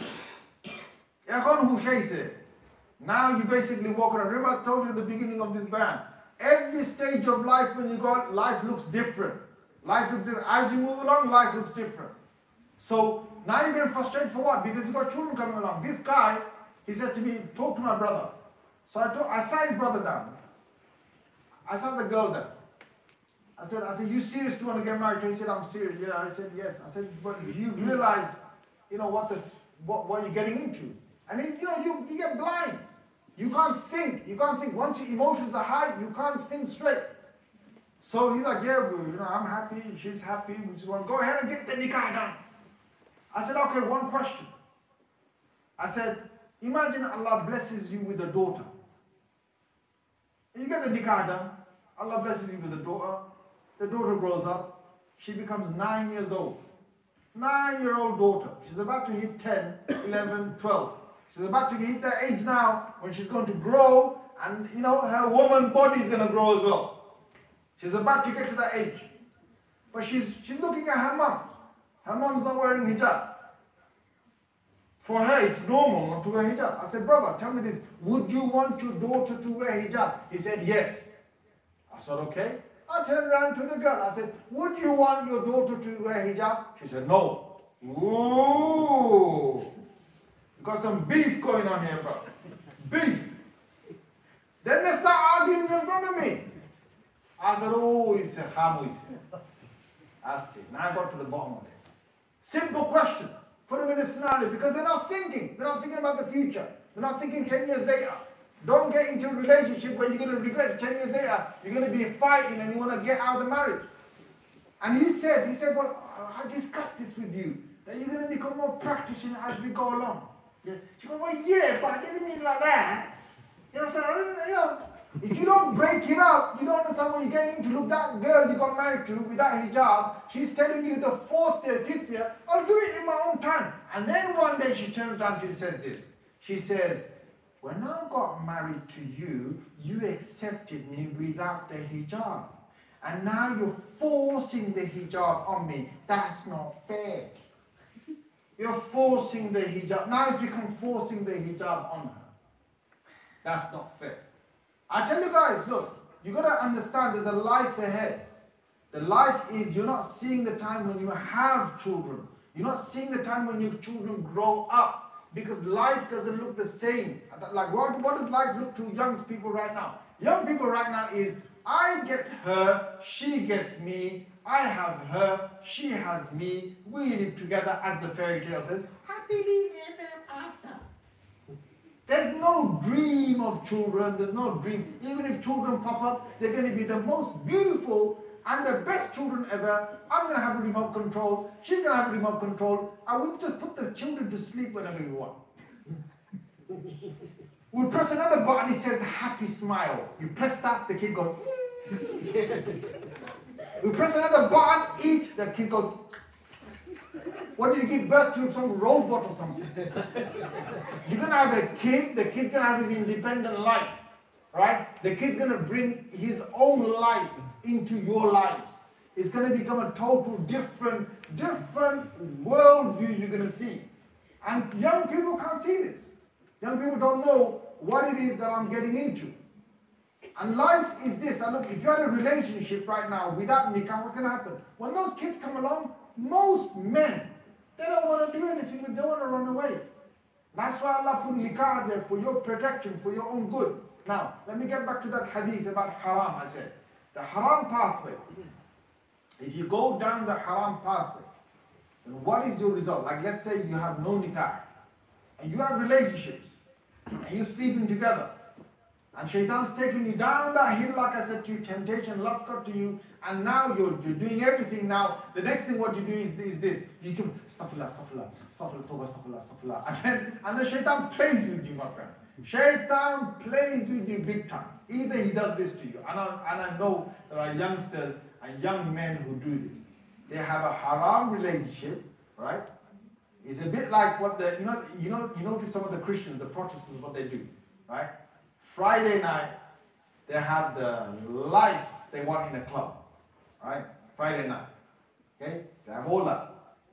Now you basically walk around. Remember I told you at the beginning of this band. Every stage of life when you go, life looks different. Life looks different. As you move along, life looks different. So now you're getting frustrated for what? Because you've got children coming along. This guy, he said to me, talk to my brother. So I, told, I sat his brother down. I sat the girl down. I said, I said, you serious to want to get married? He said, I'm serious. Yeah, I said, yes. I said, but you realize, you know, what the what, what you're getting into. And he, you know, you, you get blind. You can't think. You can't think. Once your emotions are high, you can't think straight. So he's like, yeah, well, you know, I'm happy. She's happy. We just want to go ahead and get the nikah done. I said, okay, one question. I said, imagine Allah blesses you with a daughter. You get the nikah done. Allah blesses you with a daughter. The daughter grows up. She becomes nine years old. Nine-year-old daughter. She's about to hit ten, eleven, twelve. She's about to hit that age now when she's going to grow and, you know, her woman body is going to grow as well. She's about to get to that age. But she's, she's looking at her mom. Her mom's not wearing hijab. For her, it's normal not to wear hijab. I said, brother, tell me this. Would you want your daughter to wear hijab? He said, yes. I said, okay. I turned around to the girl. I said, would you want your daughter to wear hijab? She said, no. Ooh. Got some beef going on here, bro. Beef. Then they start arguing in front of me. I said, oh, he said, Hamu, he said. I see. Now I got to the bottom of it. Simple question. Put them in a scenario because they're not thinking. They're not thinking about the future. They're not thinking ten years later. Don't get into a relationship where you're going to regret it ten years later. You're going to be fighting and you want to get out of the marriage. And he said, he said, well, I discussed this with you, that you're going to become more practicing as we go along. Yeah. She goes, well, yeah, but I didn't mean like that. You know what I'm saying? I didn't, you know, if you don't break it up, you don't understand what you're getting into. Look, that girl you got married to with that hijab, she's telling you the fourth year, fifth year, I'll do it in my own time. And then one day she turns around to you and says this. She says, when I got married to you, you accepted me without the hijab. And now you're forcing the hijab on me. That's not fair. You're forcing the hijab. Now it's become forcing the hijab on her. That's not fair. I tell you guys, look, you got to understand there's a life ahead. The life is you're not seeing the time when you have children. You're not seeing the time when your children grow up. Because life doesn't look the same. Like what, what does life look to young people right now? Young people right now is, I get her, she gets me, I have her, she has me, we live together, as the fairy tale says, happily ever after. There's no dream of children, there's no dream. Even if children pop up, they're going to be the most beautiful and the best children ever. I'm going to have a remote control, she's going to have a remote control, and we'll just put the children to sleep whenever we want. We'll press another button, it says happy smile. You press that, the kid goes, we press another button, eat, the kid goes, what did you give birth to? Some robot or something. You're going to have a kid, the kid's going to have his independent life, right? The kid's going to bring his own life into your lives. It's going to become a total different, different worldview you're going to see. And young people can't see this. Young people don't know what it is that I'm getting into. And life is this. And look, if you had a relationship right now without nikah, what's going to happen? When those kids come along, most men, they don't want to do anything with, they want to run away. That's why Allah put nikah there for your protection, for your own good. Now, let me get back to that hadith about haram, I said. The haram pathway. If you go down the haram pathway, then what is your result? Like let's say you have no nikah, and you have relationships, and you're sleeping together, and shaitan's taking you down that hill, like I said to you, temptation, lust got to you, and now you're, you're doing everything. Now, the next thing what you do is, is this. You can, astaghfirullah, astaghfirullah, astaghfirullah, tawbah, astaghfirullah, astaghfirullah. And then, and then shaitan plays with you, my friend. Shaitan plays with you big time. Either he does this to you, and I, and I know there are youngsters and young men who do this. They have a haram relationship, right? It's a bit like what the, you know, you know, you notice some of the Christians, the Protestants, what they do, right? Friday night, they have the life they want in a club, right? Friday night, okay? They have all that.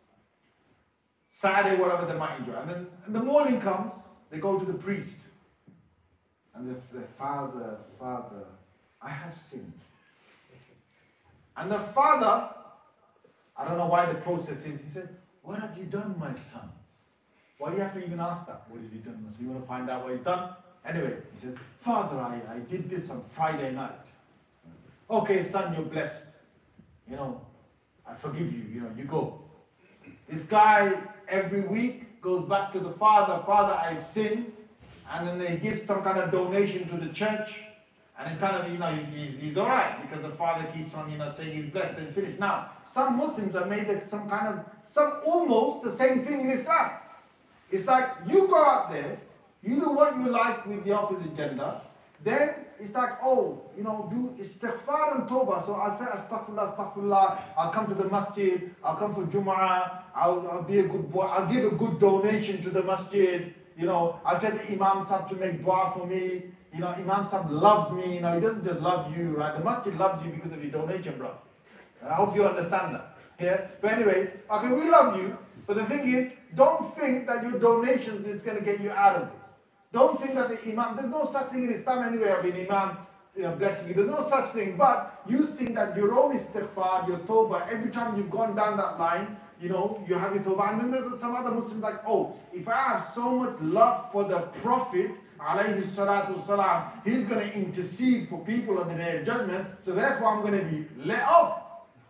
Saturday, whatever they might enjoy. And then and the morning comes, they go to the priest. And the, the father, father, I have sinned. And the father, I don't know why the process is, he said, what have you done, my son? Why do you have to even ask that? What have you done, my son? You want to find out what he's done? Anyway, he says, Father, I, I did this on Friday night. Okay, son, you're blessed. You know, I forgive you, you know, you go. This guy, every week, goes back to the father, Father, I've sinned. And then they give some kind of donation to the church. And it's kind of, you know, he's, he's, he's all right because the father keeps on, you know, saying he's blessed and finished. Now, some Muslims have made some kind of, some almost the same thing in Islam. It's like you go out there, you do what you like with the opposite gender, then it's like, oh, you know, do istighfar and tawbah. So I say astaghfirullah, astaghfirullah, I'll come to the masjid, I'll come for Jum'ah, I'll, I'll be a good boy, I'll give a good donation to the masjid. You know, I'll tell the Imam Sahib to make dua for me. You know, Imam Sahib loves me. You know, he doesn't just love you, right? The masjid loves you because of your donation, bro. I hope you understand that. Yeah? But anyway, okay, we love you. But the thing is, don't think that your donations is going to get you out of this. Don't think that the Imam, there's no such thing in Islam anyway of an Imam, you know, blessing you. There's no such thing. But you think that your own istighfar, your tawbah, every time you've gone down that line, you know, you have your tawbah. And then there's some other Muslims like, oh, if I have so much love for the Prophet, alayhi salatu wasalam, he's going to intercede for people on the Day of Judgment, so therefore I'm going to be let off.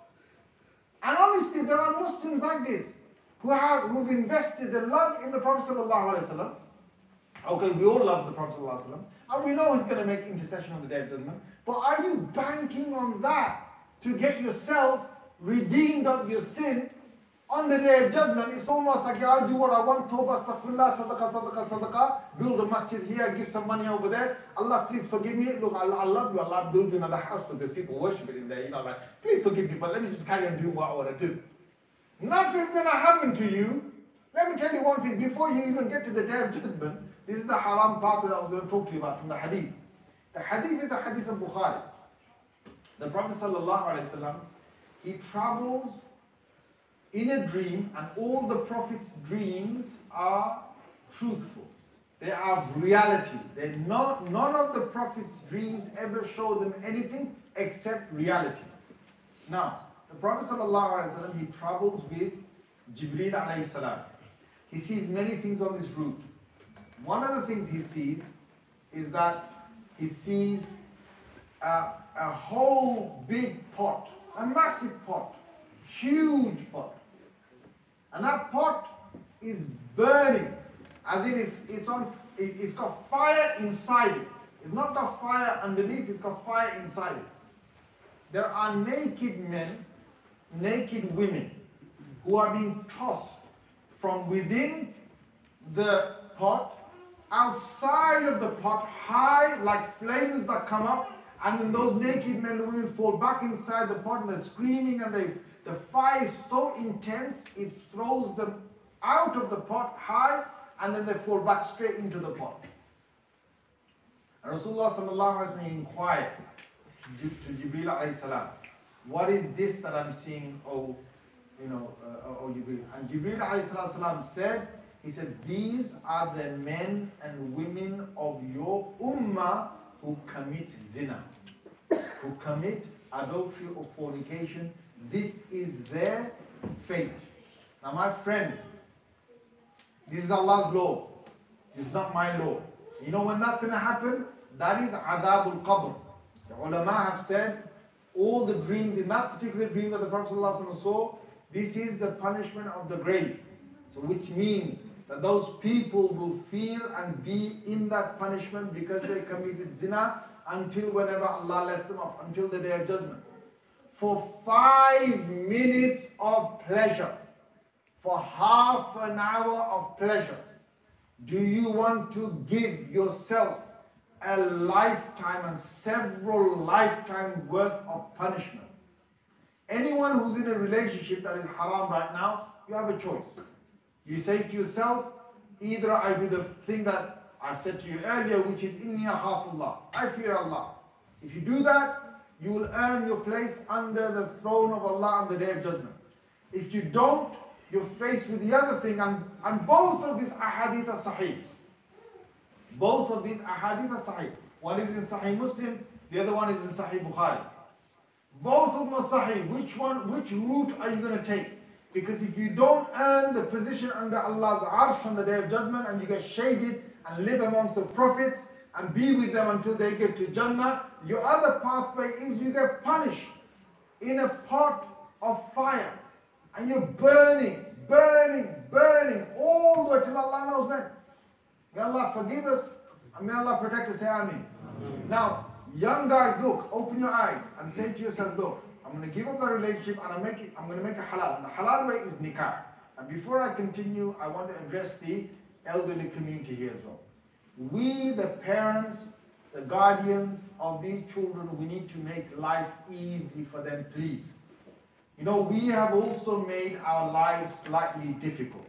And honestly, there are Muslims like this, who have, who've invested their love in the Prophet sallallahu alaihi wasallam. Okay, we all love the Prophet sallallahu alaihi wasallam, and we know he's going to make intercession on the Day of Judgment. But are you banking on that to get yourself redeemed of your sin on the Day of Judgment? It's almost like, yeah, I'll do what I want, tawbah, astaghfirullah, sadaqah, sadaqah, sadaqah, build a masjid here, give some money over there. Allah, please forgive me. Look, Allah, I love you. Allah, build you another house because there's people worshiping in there. You know, like, please forgive me, but let me just carry on doing what I want to do. Nothing's going to happen to you. Let me tell you one thing. Before you even get to the Day of Judgment, this is the haram part that I was going to talk to you about from the hadith. The hadith is a hadith of Bukhari. The Prophet sallallahu alaihi wasallam, he travels in a dream, and all the Prophet's dreams are truthful. They are reality. They're not, none of the Prophet's dreams ever show them anything except reality. Now, the Prophet sallallahu alaihi wasallam, he travels with Jibreel alayhi salam. He sees many things on this route. One of the things he sees is that he sees a, a whole big pot, a massive pot, huge pot. And that pot is burning, as in it's, it's, on, it's got fire inside it. It's not got fire underneath, it's got fire inside it. There are naked men, naked women, who are being tossed from within the pot, outside of the pot, high like flames that come up, and then those naked men and women fall back inside the pot and they're screaming, and they, the fire is so intense it throws them out of the pot high, and then they fall back straight into the pot. And Rasulullah sallallahu alaihi wasallam inquired to, to Jibreel alayhi salam, what is this that I'm seeing, oh, you know, uh, oh Jibreel? And Jibreel alayhi salam said, he said, these are the men and women of your ummah who commit zina, who commit adultery or fornication. This is their fate. Now my friend, this is Allah's law. This is not my law. You know when that's going to happen? That is adabul qabr. The ulama have said, all the dreams, in that particular dream that the Prophet ﷺ saw, this is the punishment of the grave. So which means that those people will feel and be in that punishment because they committed zina until whenever Allah lets them off, until the Day of Judgment. For five minutes of pleasure, for half an hour of pleasure, do you want to give yourself a lifetime and several lifetime worth of punishment? Anyone who's in a relationship that is haram right now, you have a choice. You say to yourself, either I do the thing that I said to you earlier, which is inni akhafullah, I fear Allah. If you do that, you will earn your place under the throne of Allah on the Day of Judgment. If you don't, you're faced with the other thing, and, and both of these ahadith are sahih. Both of these ahadith are sahih. One is in Sahih Muslim, the other one is in Sahih Bukhari. Both of them are sahih. Which one, which route are you going to take? Because if you don't earn the position under Allah's arsh on the Day of Judgment, and you get shaded and live amongst the prophets and be with them until they get to Jannah, your other pathway is you get punished in a pot of fire. And you're burning, burning, burning, all the way till Allah knows when. May Allah forgive us, and may Allah protect us. Say Ameen. Ameen. Now, young guys, look, open your eyes and say to yourself, look, I'm going to give up the relationship and I'm, make it, I'm going to make a halal. And the halal way is nikah. And before I continue, I want to address the elderly community here as well. We, the parents, the guardians of these children, we need to make life easy for them, please. You know, we have also made our lives slightly difficult.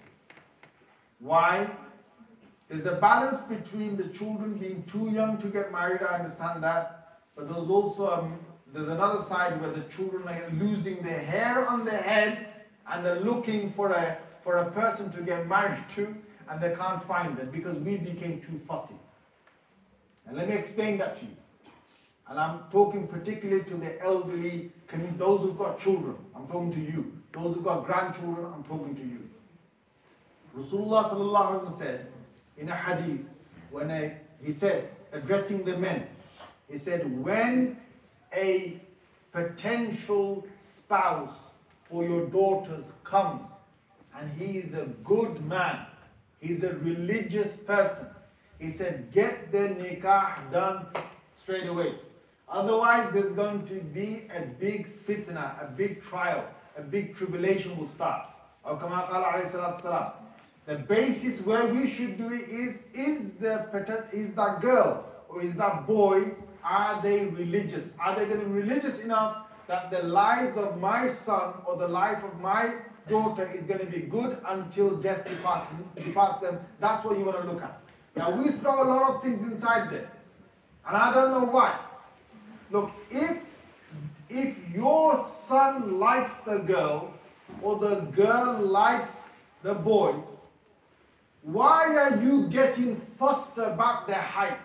Why? There's a balance between the children being too young to get married, I understand that. But there's also, um, there's another side where the children are losing their hair on their head and they're looking for a, for a person to get married to, and they can't find them because we became too fussy. And let me explain that to you. And I'm talking particularly to the elderly, those who've got children. I'm talking to you. those who've got grandchildren, I'm talking to you. Rasulullah sallallahu alaihi wasallam said in a hadith, when a, he said, addressing the men, he said, when a potential spouse for your daughters comes and he is a good man, he's a religious person, he said, get the nikah done straight away. Otherwise, there's going to be a big fitna, a big trial, a big tribulation will start. Or kama qala alayhi salatu wasalam. The basis where we should do it is, is, the, is that girl or is that boy, are they religious? Are they going to be religious enough that the lives of my son or the life of my daughter is going to be good until death departs, departs them? That's what you want to look at. Now we throw a lot of things inside there. And I don't know why. Look, if, if your son likes the girl or the girl likes the boy, why are you getting fussed about their height?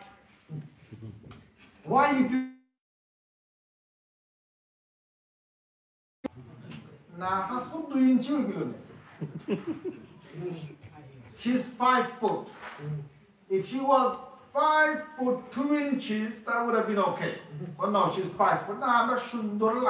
Why you do? Nah, fast food doing children. She's five foot. If she was five foot two inches, that would have been okay. But no, she's five foot. Nah, I'm not sure.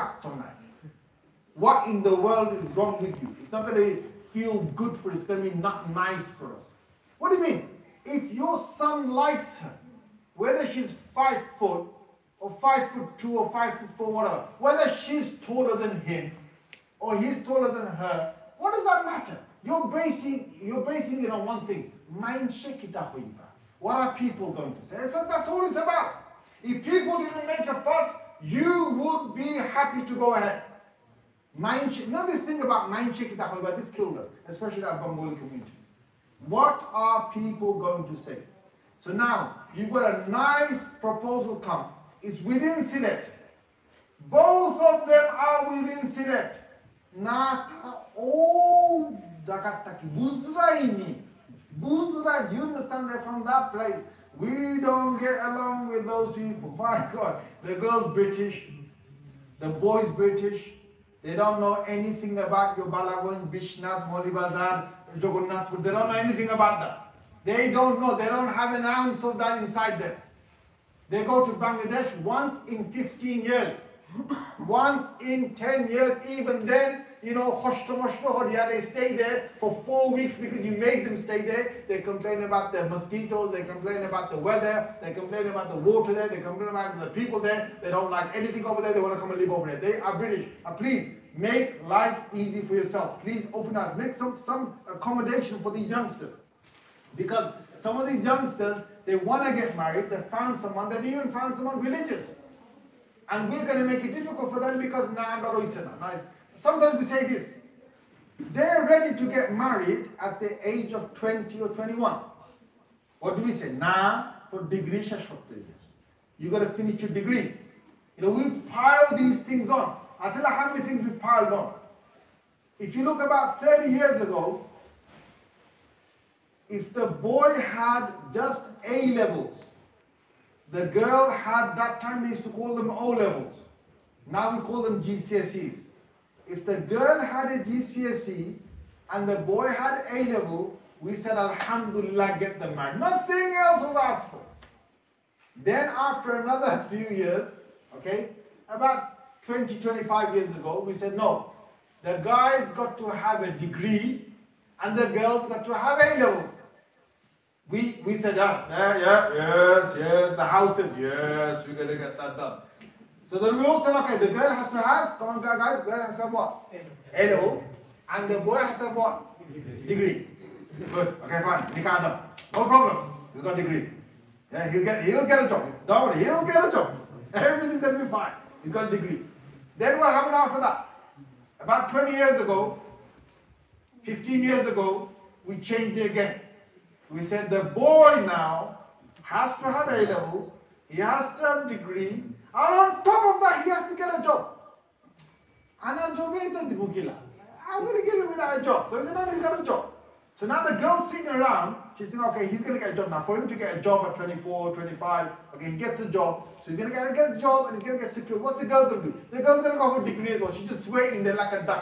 What in the world is wrong with you? It's not going to feel good for us. It's going to be not nice for us. What do you mean? If your son likes her, whether she's five foot or five foot two or five foot four, whatever, whether she's taller than him or he's taller than her, what does that matter? You're basing, you're basing it on one thing. What are people going to say? So that's all it's about. If people didn't make a fuss, you would be happy to go ahead. Mind, know this thing about mind but this killed us, especially our Bengali community. What are people going to say? So now, you've got a nice proposal come. It's within Sylhet. Both of them are within Sylhet. Not all Dakataki. Buzraini. Buzra, you understand they're from that place. We don't get along with those people. My God. The girl's British. The boy's British. They don't know anything about your Balagon, Bishnat, Molibazar, Jagannath food. They don't know anything about that. They don't know. They don't have an ounce of that inside them. They go to Bangladesh once in fifteen years. Once in ten years. Even then, you know, they stay there for four weeks because you made them stay there. They complain about the mosquitoes. They complain about the weather. They complain about the water there. They complain about the people there. They don't like anything over there. They want to come and live over there. They are British. Uh, please, make life easy for yourself. Please open up. Make some, some accommodation for these youngsters. Because some of these youngsters, they want to get married. They found someone. They've even found someone religious. And we're going to make it difficult for them because nah, nah, nah. Sometimes we say this. They're ready to get married at the age of twenty or twenty-one. What do we say? Nah, for degree. You got to finish your degree. You know, we pile these things on. I'll tell you how many things we piled on. If you look about thirty years ago, if the boy had just A levels, the girl had, that time they used to call them O levels. Now we call them G C S Es. If the girl had a G C S E and the boy had A level, we said, Alhamdulillah, get them married. Nothing else was asked for. Then after another few years, okay, about twenty, twenty-five years ago, we said, no, the guys got to have a degree and the girls got to have A levels. We, we said, yeah, yeah, yeah, yes, yes, the houses, yes, we're going to get that done. So then we all said, okay, the girl has to have, come on guys, the girl has to have what? A levels. And the boy has to have what? Degree. Good, okay, fine, nikah done. No problem, he's got a degree. Yeah, he'll get, he'll get a job. Don't worry, he'll get a job. Everything's going to be fine. He's got a degree. Then what happened after that? About twenty years ago, fifteen years ago, we changed it again. We said the boy now has to have A levels, he has to have a degree, and on top of that, he has to get a job. And I'm going to give him without a job. So he said, no, he's got a job. So now the girl's sitting around, she's thinking, okay, he's going to get a job now. For him to get a job at twenty-four, twenty-five, okay, he gets a job. So he's going to get a job and he's going to get secure. What's the girl going to do? The girl's going to go for a degree as well. She's just waiting there like a duck.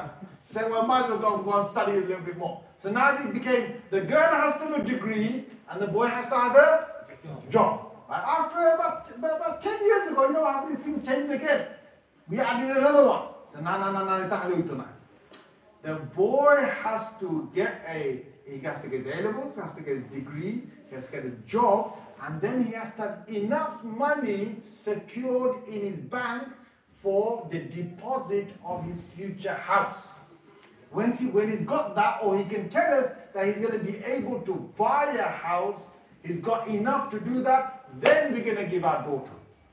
Say, well, might as well go, go and study a little bit more. So now it became, the girl has to have a degree and the boy has to have a job. Right? After about, about ten years ago, you know how many things changed again? We added another one. So no, no, no, no, no. The boy has to get a, he has to get his A-levels, he has to get his degree, he has to get a job, and then he has to have enough money secured in his bank for the deposit of his future house. When, he, when he's got that, or he can tell us that he's going to be able to buy a house, he's got enough to do that, then we're going to give our daughter.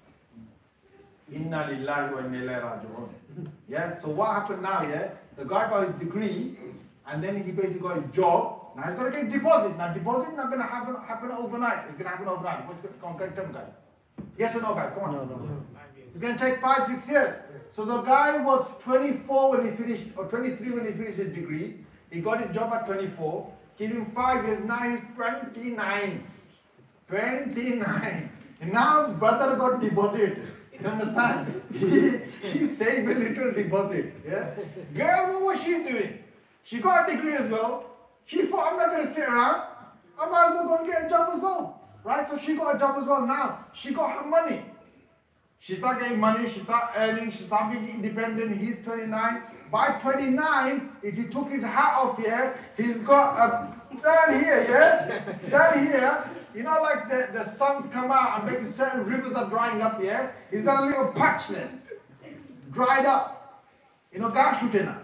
Inna lillahi wa inna ilayhi raji'un. Yeah, so what happened now, yeah? The guy got his degree, and then he basically got his job. Now he's got to get a deposit. Now deposit not going to happen, happen overnight. It's going to happen overnight. What's going to come, come, come, guys? Yes or no, guys? Come on. No, no, no. It's going to take five, six years. So the guy was twenty-four when he finished, or twenty-three when he finished his degree. He got his job at twenty-four. Give him five years. Now he's twenty-nine. twenty-nine. And now brother got deposit. You understand? He, he saved a little deposit. Yeah? Girl, what was she doing? She got a degree as well. She thought, I'm not going to sit around. I might as well go and get a job as well. Right? So she got a job as well now. She got her money. She started getting money. She started earning. She started being independent. He's twenty-nine. By twenty-nine, if he took his hat off here, he's got a, down here, yeah? Down here. You know, like the, the suns come out and making certain rivers are drying up here. He's got a little patch there. Dried up. You know, Gashutena.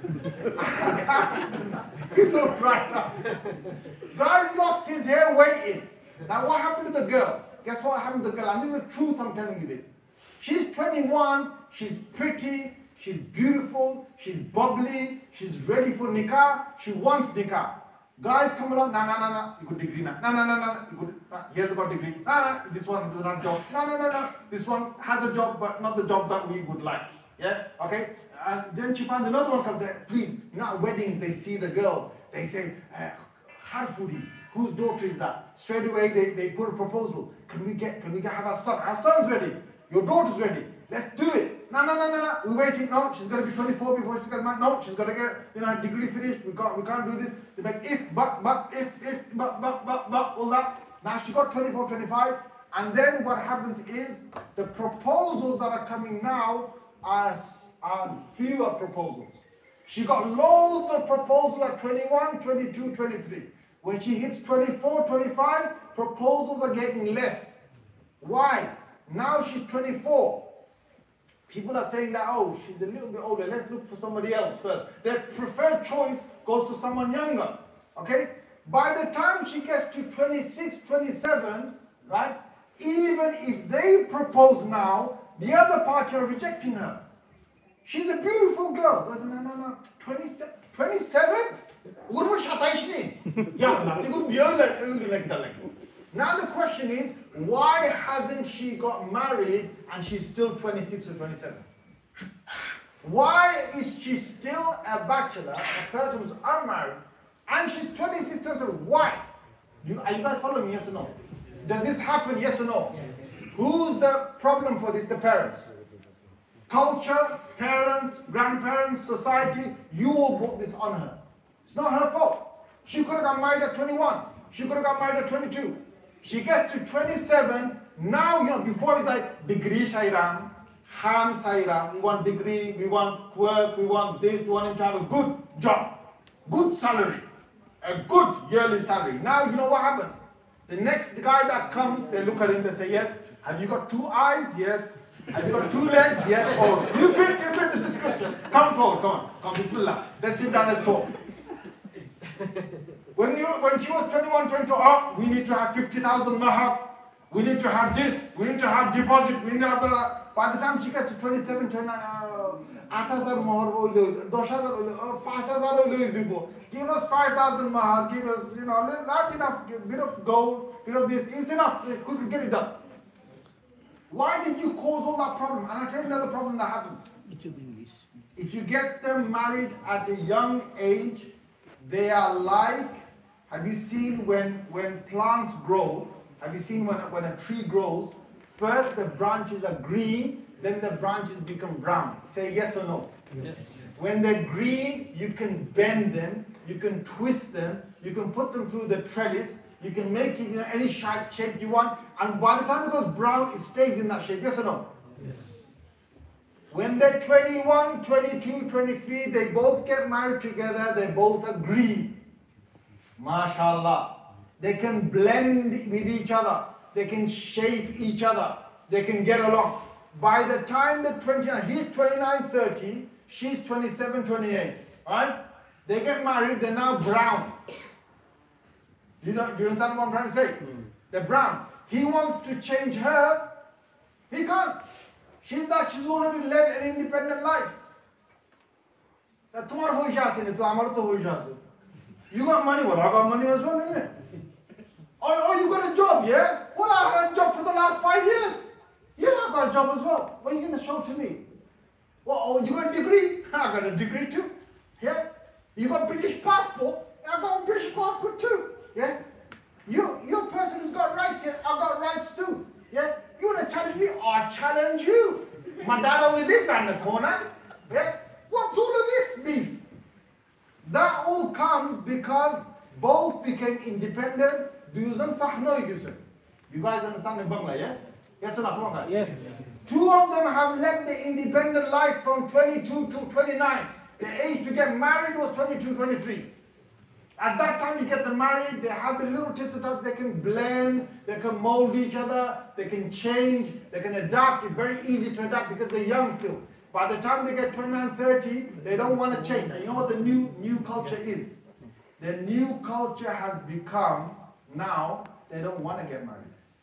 He's so dried up. Guy's lost his hair waiting. Now what happened to the girl? Guess what happened to the girl? And this is the truth, I'm telling you this. She's twenty-one, she's pretty, she's beautiful, she's bubbly, she's ready for nikah, she wants nikah. Guys come along, no, no, no, no, you got degree now. No, no, no, no, you got, uh, he has got degree. No, no, this one does not job. No, no, no, no, this one has a job, but not the job that we would like. Yeah, okay? And then she finds another one come there. Please, you know, at weddings, they see the girl. They say, Harfudi, whose daughter is that? Straight away, they, they put a proposal. Can we get, can we get, have our son? Our son's ready. Your daughter's ready. Let's do it. No, no, no, no, no. We're waiting. No, she's going to be twenty-four before she's going to marry. No, she's going to get, you know, her degree finished. We can't, we can't do this. They're like, if, but, but, if, if, but, but, but, but, all that. Now she got twenty-four, twenty-five. And then what happens is the proposals that are coming now are, are fewer proposals. She got loads of proposals at twenty-one, twenty-two, twenty-three. When she hits twenty-four, twenty-five, proposals are getting less. Why? Now she's twenty-four. People are saying that, oh, she's a little bit older. Let's look for somebody else first. Their preferred choice goes to someone younger. Okay? By the time she gets to twenty-six, twenty-seven, right? Even if they propose now, the other party are rejecting her. She's a beautiful girl. No, no, no, no. twenty-seven? twenty-seven? Now the question is, why hasn't she got married and she's still twenty-six or twenty-seven? Why is she still a bachelor, a person who's unmarried, and she's twenty-six, twenty-seven? Why? You, are you guys following me, yes or no? Does this happen, yes or no? Yes. Who's the problem for this? The parents. Culture, parents, grandparents, society, you all brought this on her. It's not her fault. She could have got married at twenty-one. She could have got married at twenty-two. She gets to twenty-seven. Now, you know, before it's like degree Shairam, Ham Shairam, we want degree, we want work, we want this, we want him to have a good job, good salary, a good yearly salary. Now, you know what happens? The next guy that comes, they look at him, they say, yes, have you got two eyes? Yes. Have you got two legs? Yes. Oh, you fit, you fit the description. Come forward, come on. Come, Bismillah. Let's sit down, let's talk. When, you, when she was twenty-one, twenty-two, oh, we need to have fifty thousand mahar. We need to have this. We need to have deposit. We need to have that. By the time she gets to twenty-seven, twenty-nine, oh, eight thousand mahar, ten thousand, give us five thousand mahar, give us, you know, that's enough, a bit of gold, a bit of this, it's enough, quickly get it done. Why did you cause all that problem? And I'll tell you another problem that happens. If you get them married at a young age, they are like, have you seen when, when plants grow, have you seen when, when a tree grows, first the branches are green, then the branches become brown. Say yes or no. Yes. When they're green, you can bend them, you can twist them, you can put them through the trellis, you can make it, you know, any shape, shape you want, and by the time it goes brown, it stays in that shape. Yes or no? Yes. When they're twenty-one, twenty-two, twenty-three, they both get married together, they both agree. MashaAllah. They can blend with each other, they can shape each other, they can get along. By the time they're twenty-nine, he's twenty-nine, thirty, she's twenty-seven, twenty-eight, right? They get married, they're now brown. You know, do you understand what I'm trying to say? Mm. They're brown. He wants to change her, he can't. She's like, she's already led an independent life. You got money, well, I got money as well, isn't it? Oh, oh, you got a job, yeah? Well, I had a job for the last five years. Yeah, I got a job as well. What are you going to show to me? Well, oh, you got a degree? I got a degree too. Yeah? You got a British passport? I got a British passport too. Yeah? You, you're a person who's got rights here. I got rights too. Yeah? You want to challenge me? I challenge you. My dad only lived around the corner. Yeah? What's all of this beef? That all comes because both became independent. You guys understand in Bangla, yeah? Yes or no? Yes. Two of them have led the independent life from twenty-two to twenty-nine. The age to get married was twenty-two, twenty-three. At that time you get them married, they have the little tips and touch, they can blend, they can mold each other, they can change, they can adapt. It's very easy to adapt because they're young still. By the time they get twenty-nine, thirty, they don't want to change. And you know what the new, new culture is? The new culture has become, now, they don't want to get married.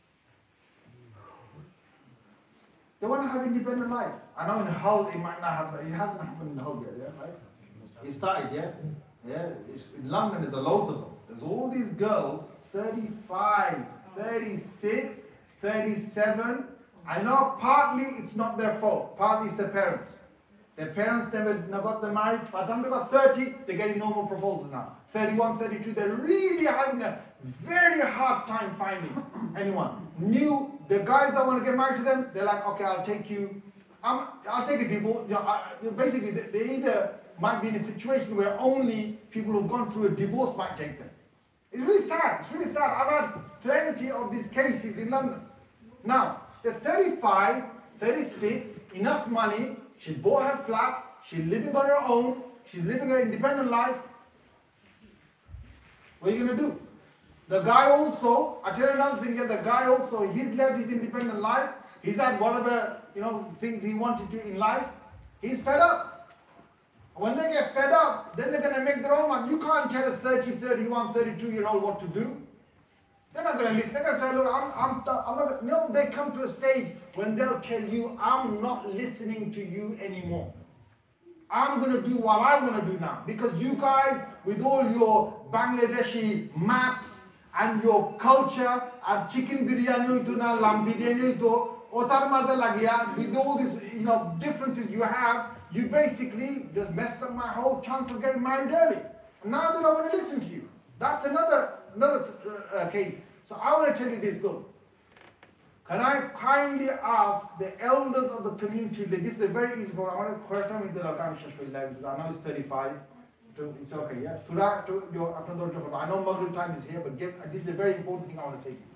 They want to have independent life. I know in Hull it might not have, it hasn't happened in Hull yet, yeah, right? It started, yeah? Yeah, it's, in London there's a lot of them. There's all these girls, thirty-five, thirty-six, thirty-seven. I know partly it's not their fault, partly it's their parents. Their parents never, never got them married. By the time they got thirty, they're getting normal proposals now. thirty-one, thirty-two, they're really having a very hard time finding anyone. New, the guys that want to get married to them, they're like, okay, I'll take you, I'm, I'll take a divorce. You know, I, basically, they, they either might be in a situation where only people who've gone through a divorce might take them. It's really sad, it's really sad. I've had plenty of these cases in London. Now, they're thirty-five, thirty-six, enough money, she bought her flat, she's living on her own, she's living an independent life. What are you going to do? The guy also, I tell you another thing here, the guy also, he's led his independent life, he's had whatever, you know, things he wanted to in life, he's fed up. When they get fed up, then they're going to make their own mind. You can't tell a thirty, thirty-one, thirty-two year old what to do. They're not going to listen. They're going to say, look, I'm, I'm, I'm not, no, they come to a stage when they'll tell you, I'm not listening to you anymore. I'm going to do what I want to do now. Because you guys, with all your Bangladeshi maps and your culture, and chicken biryani to na lamb biryani to, otar maza lagia, with all these, you know, differences you have, you basically just messed up my whole chance of getting married early. And now they don't want to listen to you. That's another, another uh, uh, case. So I want to tell you this, look. Can I kindly ask the elders of the community, that this is a very easy one. I want to correct him because I know it's thirty-five. It's okay, yeah? I know Maghrib time is here, but get, this is a very important thing I want to say to you.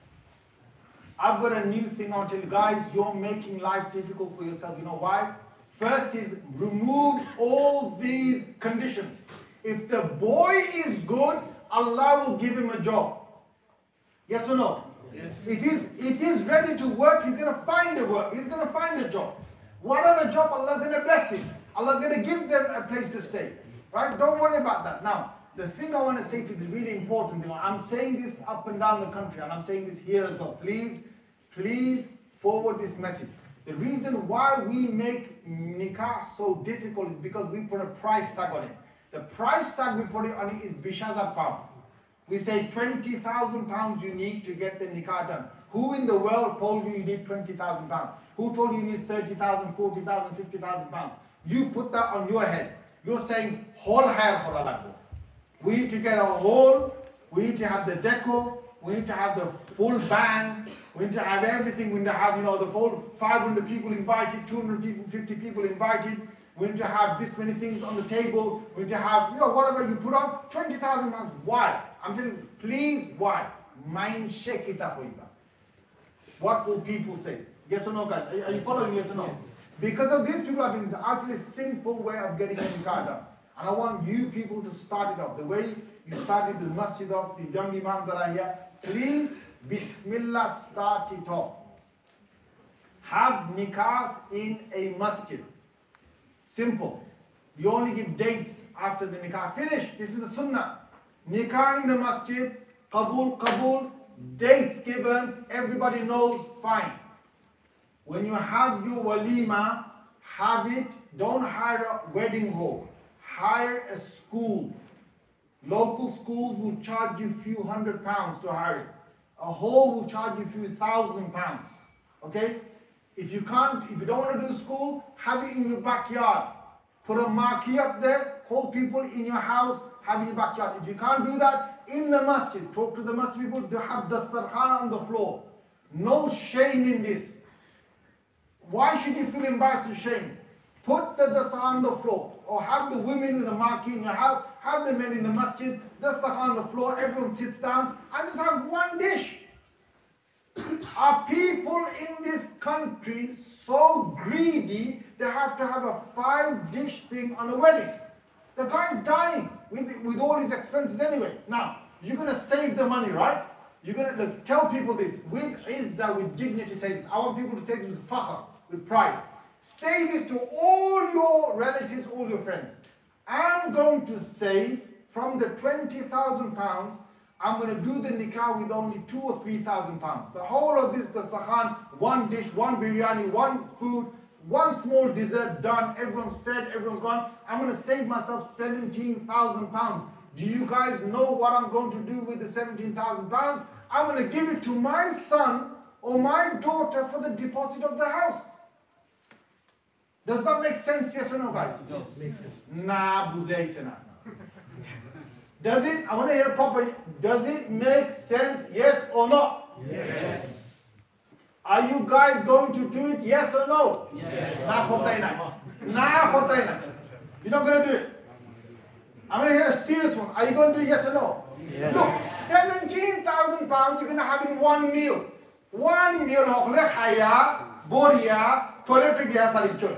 I've got a new thing I want to tell you. Guys, you're making life difficult for yourself. You know why? First is remove all these conditions. If the boy is good, Allah will give him a job. Yes or no? Yes. If he's, if he's ready to work, he's going to find a work. He's going to find a job. Whatever job, Allah's going to bless him. Allah's going to give them a place to stay. Right? Don't worry about that. Now, the thing I want to say to you is really important. You know, I'm saying this up and down the country, and I'm saying this here as well. Please, please forward this message. The reason why we make nikah so difficult is because we put a price tag on it. The price tag we put it on it is bishazat pound. We say twenty thousand pounds you need to get the nikah done. Who in the world told you you need twenty thousand pounds? Who told you you need thirty thousand, forty thousand, fifty thousand pounds? You put that on your head. You're saying, whole hair for Allah. We need to get a hall, we need to have the decor, we need to have the full band, we need to have everything, we need to have, you know, the full five hundred people invited, two hundred fifty people invited. we need to have this many things on the table, we need to have, you know, whatever you put on, twenty thousand pounds. Why? I'm telling you, please, why? Mind shake it up. What will people say? Yes or no, guys? Are, are you following? Yes or no? Yes. Because of these people have been actually a simple way of getting a nikah done. And I want you people to start it off. The way you started the masjid off, these young imams that are here, please, Bismillah, start it off. Have nikahs in a masjid. Simple. You only give dates after the nikah. Finish. This is the sunnah. Nikah in the masjid, qabul, qabul, dates given, everybody knows, fine. When you have your walima, have it, don't hire a wedding hall. Hire a school. Local schools will charge you a few hundred pounds to hire it. A hall will charge you a few thousand pounds. Okay? If you can't, if you don't want to do the school, have it in your backyard. Put a marquee up there, call people in your house, have it in your backyard. If you can't do that, in the masjid, talk to the masjid people to have the sarhan on the floor. No shame in this. Why should you feel embarrassed and shame? Put the dastar on the floor, or have the women with the marquee in your house, have the men in the masjid, dastar on the floor, everyone sits down, and just have one dish. Are people in this country so greedy they have to have a five dish thing on a wedding? The guy's dying with, with all his expenses anyway. Now, you're going to save the money, right? You're going to tell people this with izzah, with dignity, say this. I want people to say this with fakhr, with pride. Say this to all your relatives, all your friends. I'm going to save from the twenty thousand pounds, I'm going to do the nikah with only two or three thousand pounds. The whole of this, the sakhan, one dish, one biryani, one food, one small dessert done, everyone's fed, everyone's gone. I'm going to save myself seventeen thousand pounds. Do you guys know what I'm going to do with the seventeen thousand pounds? I'm going to give it to my son or my daughter for the deposit of the house. Does that make sense, yes or no, guys? It does. Makes sense. Nah, buzaysana. Does it? I want to hear properly. Does it make sense, yes or no? Yes. Are you guys going to do it, yes or no? Yes. Nah, khotayna. Nah, khotayna. You're not going to do it. I'm going to hear a serious one. Are you going to do yes or no? Yes. Look, seventeen thousand pounds you're going to have in one meal. One meal, hokhle khaya, boria, toilet gaya salichol.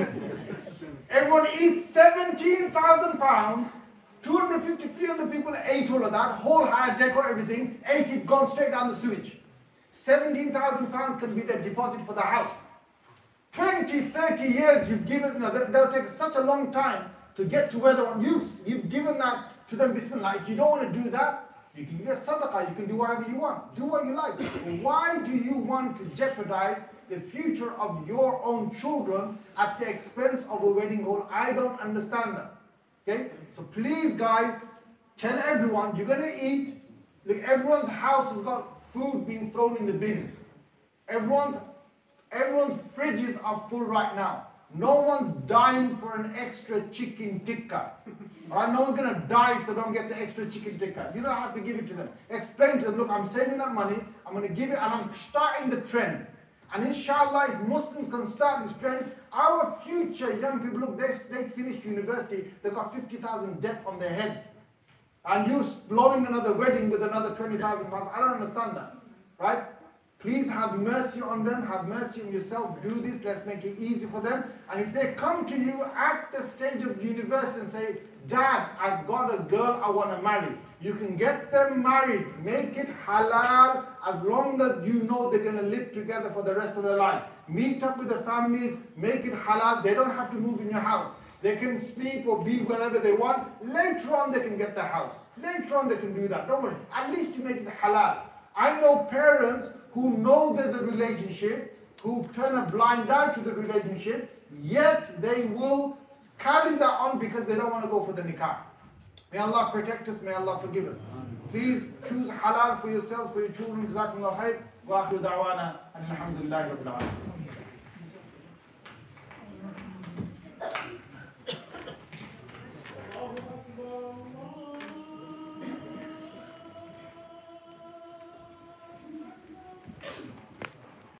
Everyone eats seventeen thousand pounds. two hundred fifty, three hundred people ate all of that. Whole high deco, everything. Ate it, gone straight down the sewage. seventeen thousand pounds can be their deposit for the house. twenty, thirty years you've given, you know, they'll take such a long time to get to where they want. You've, you've given that to them, bismillah. If you don't want to do that, you can give a sadaqah, you can do whatever you want. Do what you like. Why do you want to jeopardize the future of your own children at the expense of a wedding hall? I don't understand that. Okay? So please, guys, tell everyone you're going to eat. Look, everyone's house has got food being thrown in the bins. Everyone's, everyone's fridges are full right now. No one's dying for an extra chicken tikka. Alright, no one's going to die if they don't get the extra chicken tikka. You don't have to give it to them. Explain to them, look, I'm saving that money, I'm going to give it, and I'm starting the trend. And inshallah, if Muslims can start this trend, our future young people, look, they, they finished university, they've got fifty thousand debt on their heads. And you blowing another wedding with another twenty thousand pounds, I don't understand that. Right? Please have mercy on them, have mercy on yourself, do this, let's make it easy for them. And if they come to you at the stage of university and say, Dad, I've got a girl I want to marry. You can get them married, make it halal, as long as you know they're going to live together for the rest of their life. Meet up with the families, make it halal. They don't have to move in your house. They can sleep or be wherever they want. Later on they can get the house. Later on they can do that. Don't worry. At least you make it halal. I know parents who know there's a relationship, who turn a blind eye to the relationship, yet they will carry that on because they don't want to go for the nikah. May Allah protect us, may Allah forgive us. Please choose halal for yourselves, for your children. Jazakumullah khair. Wa akhiru da'wana alhamdulillahi rabbil alamin.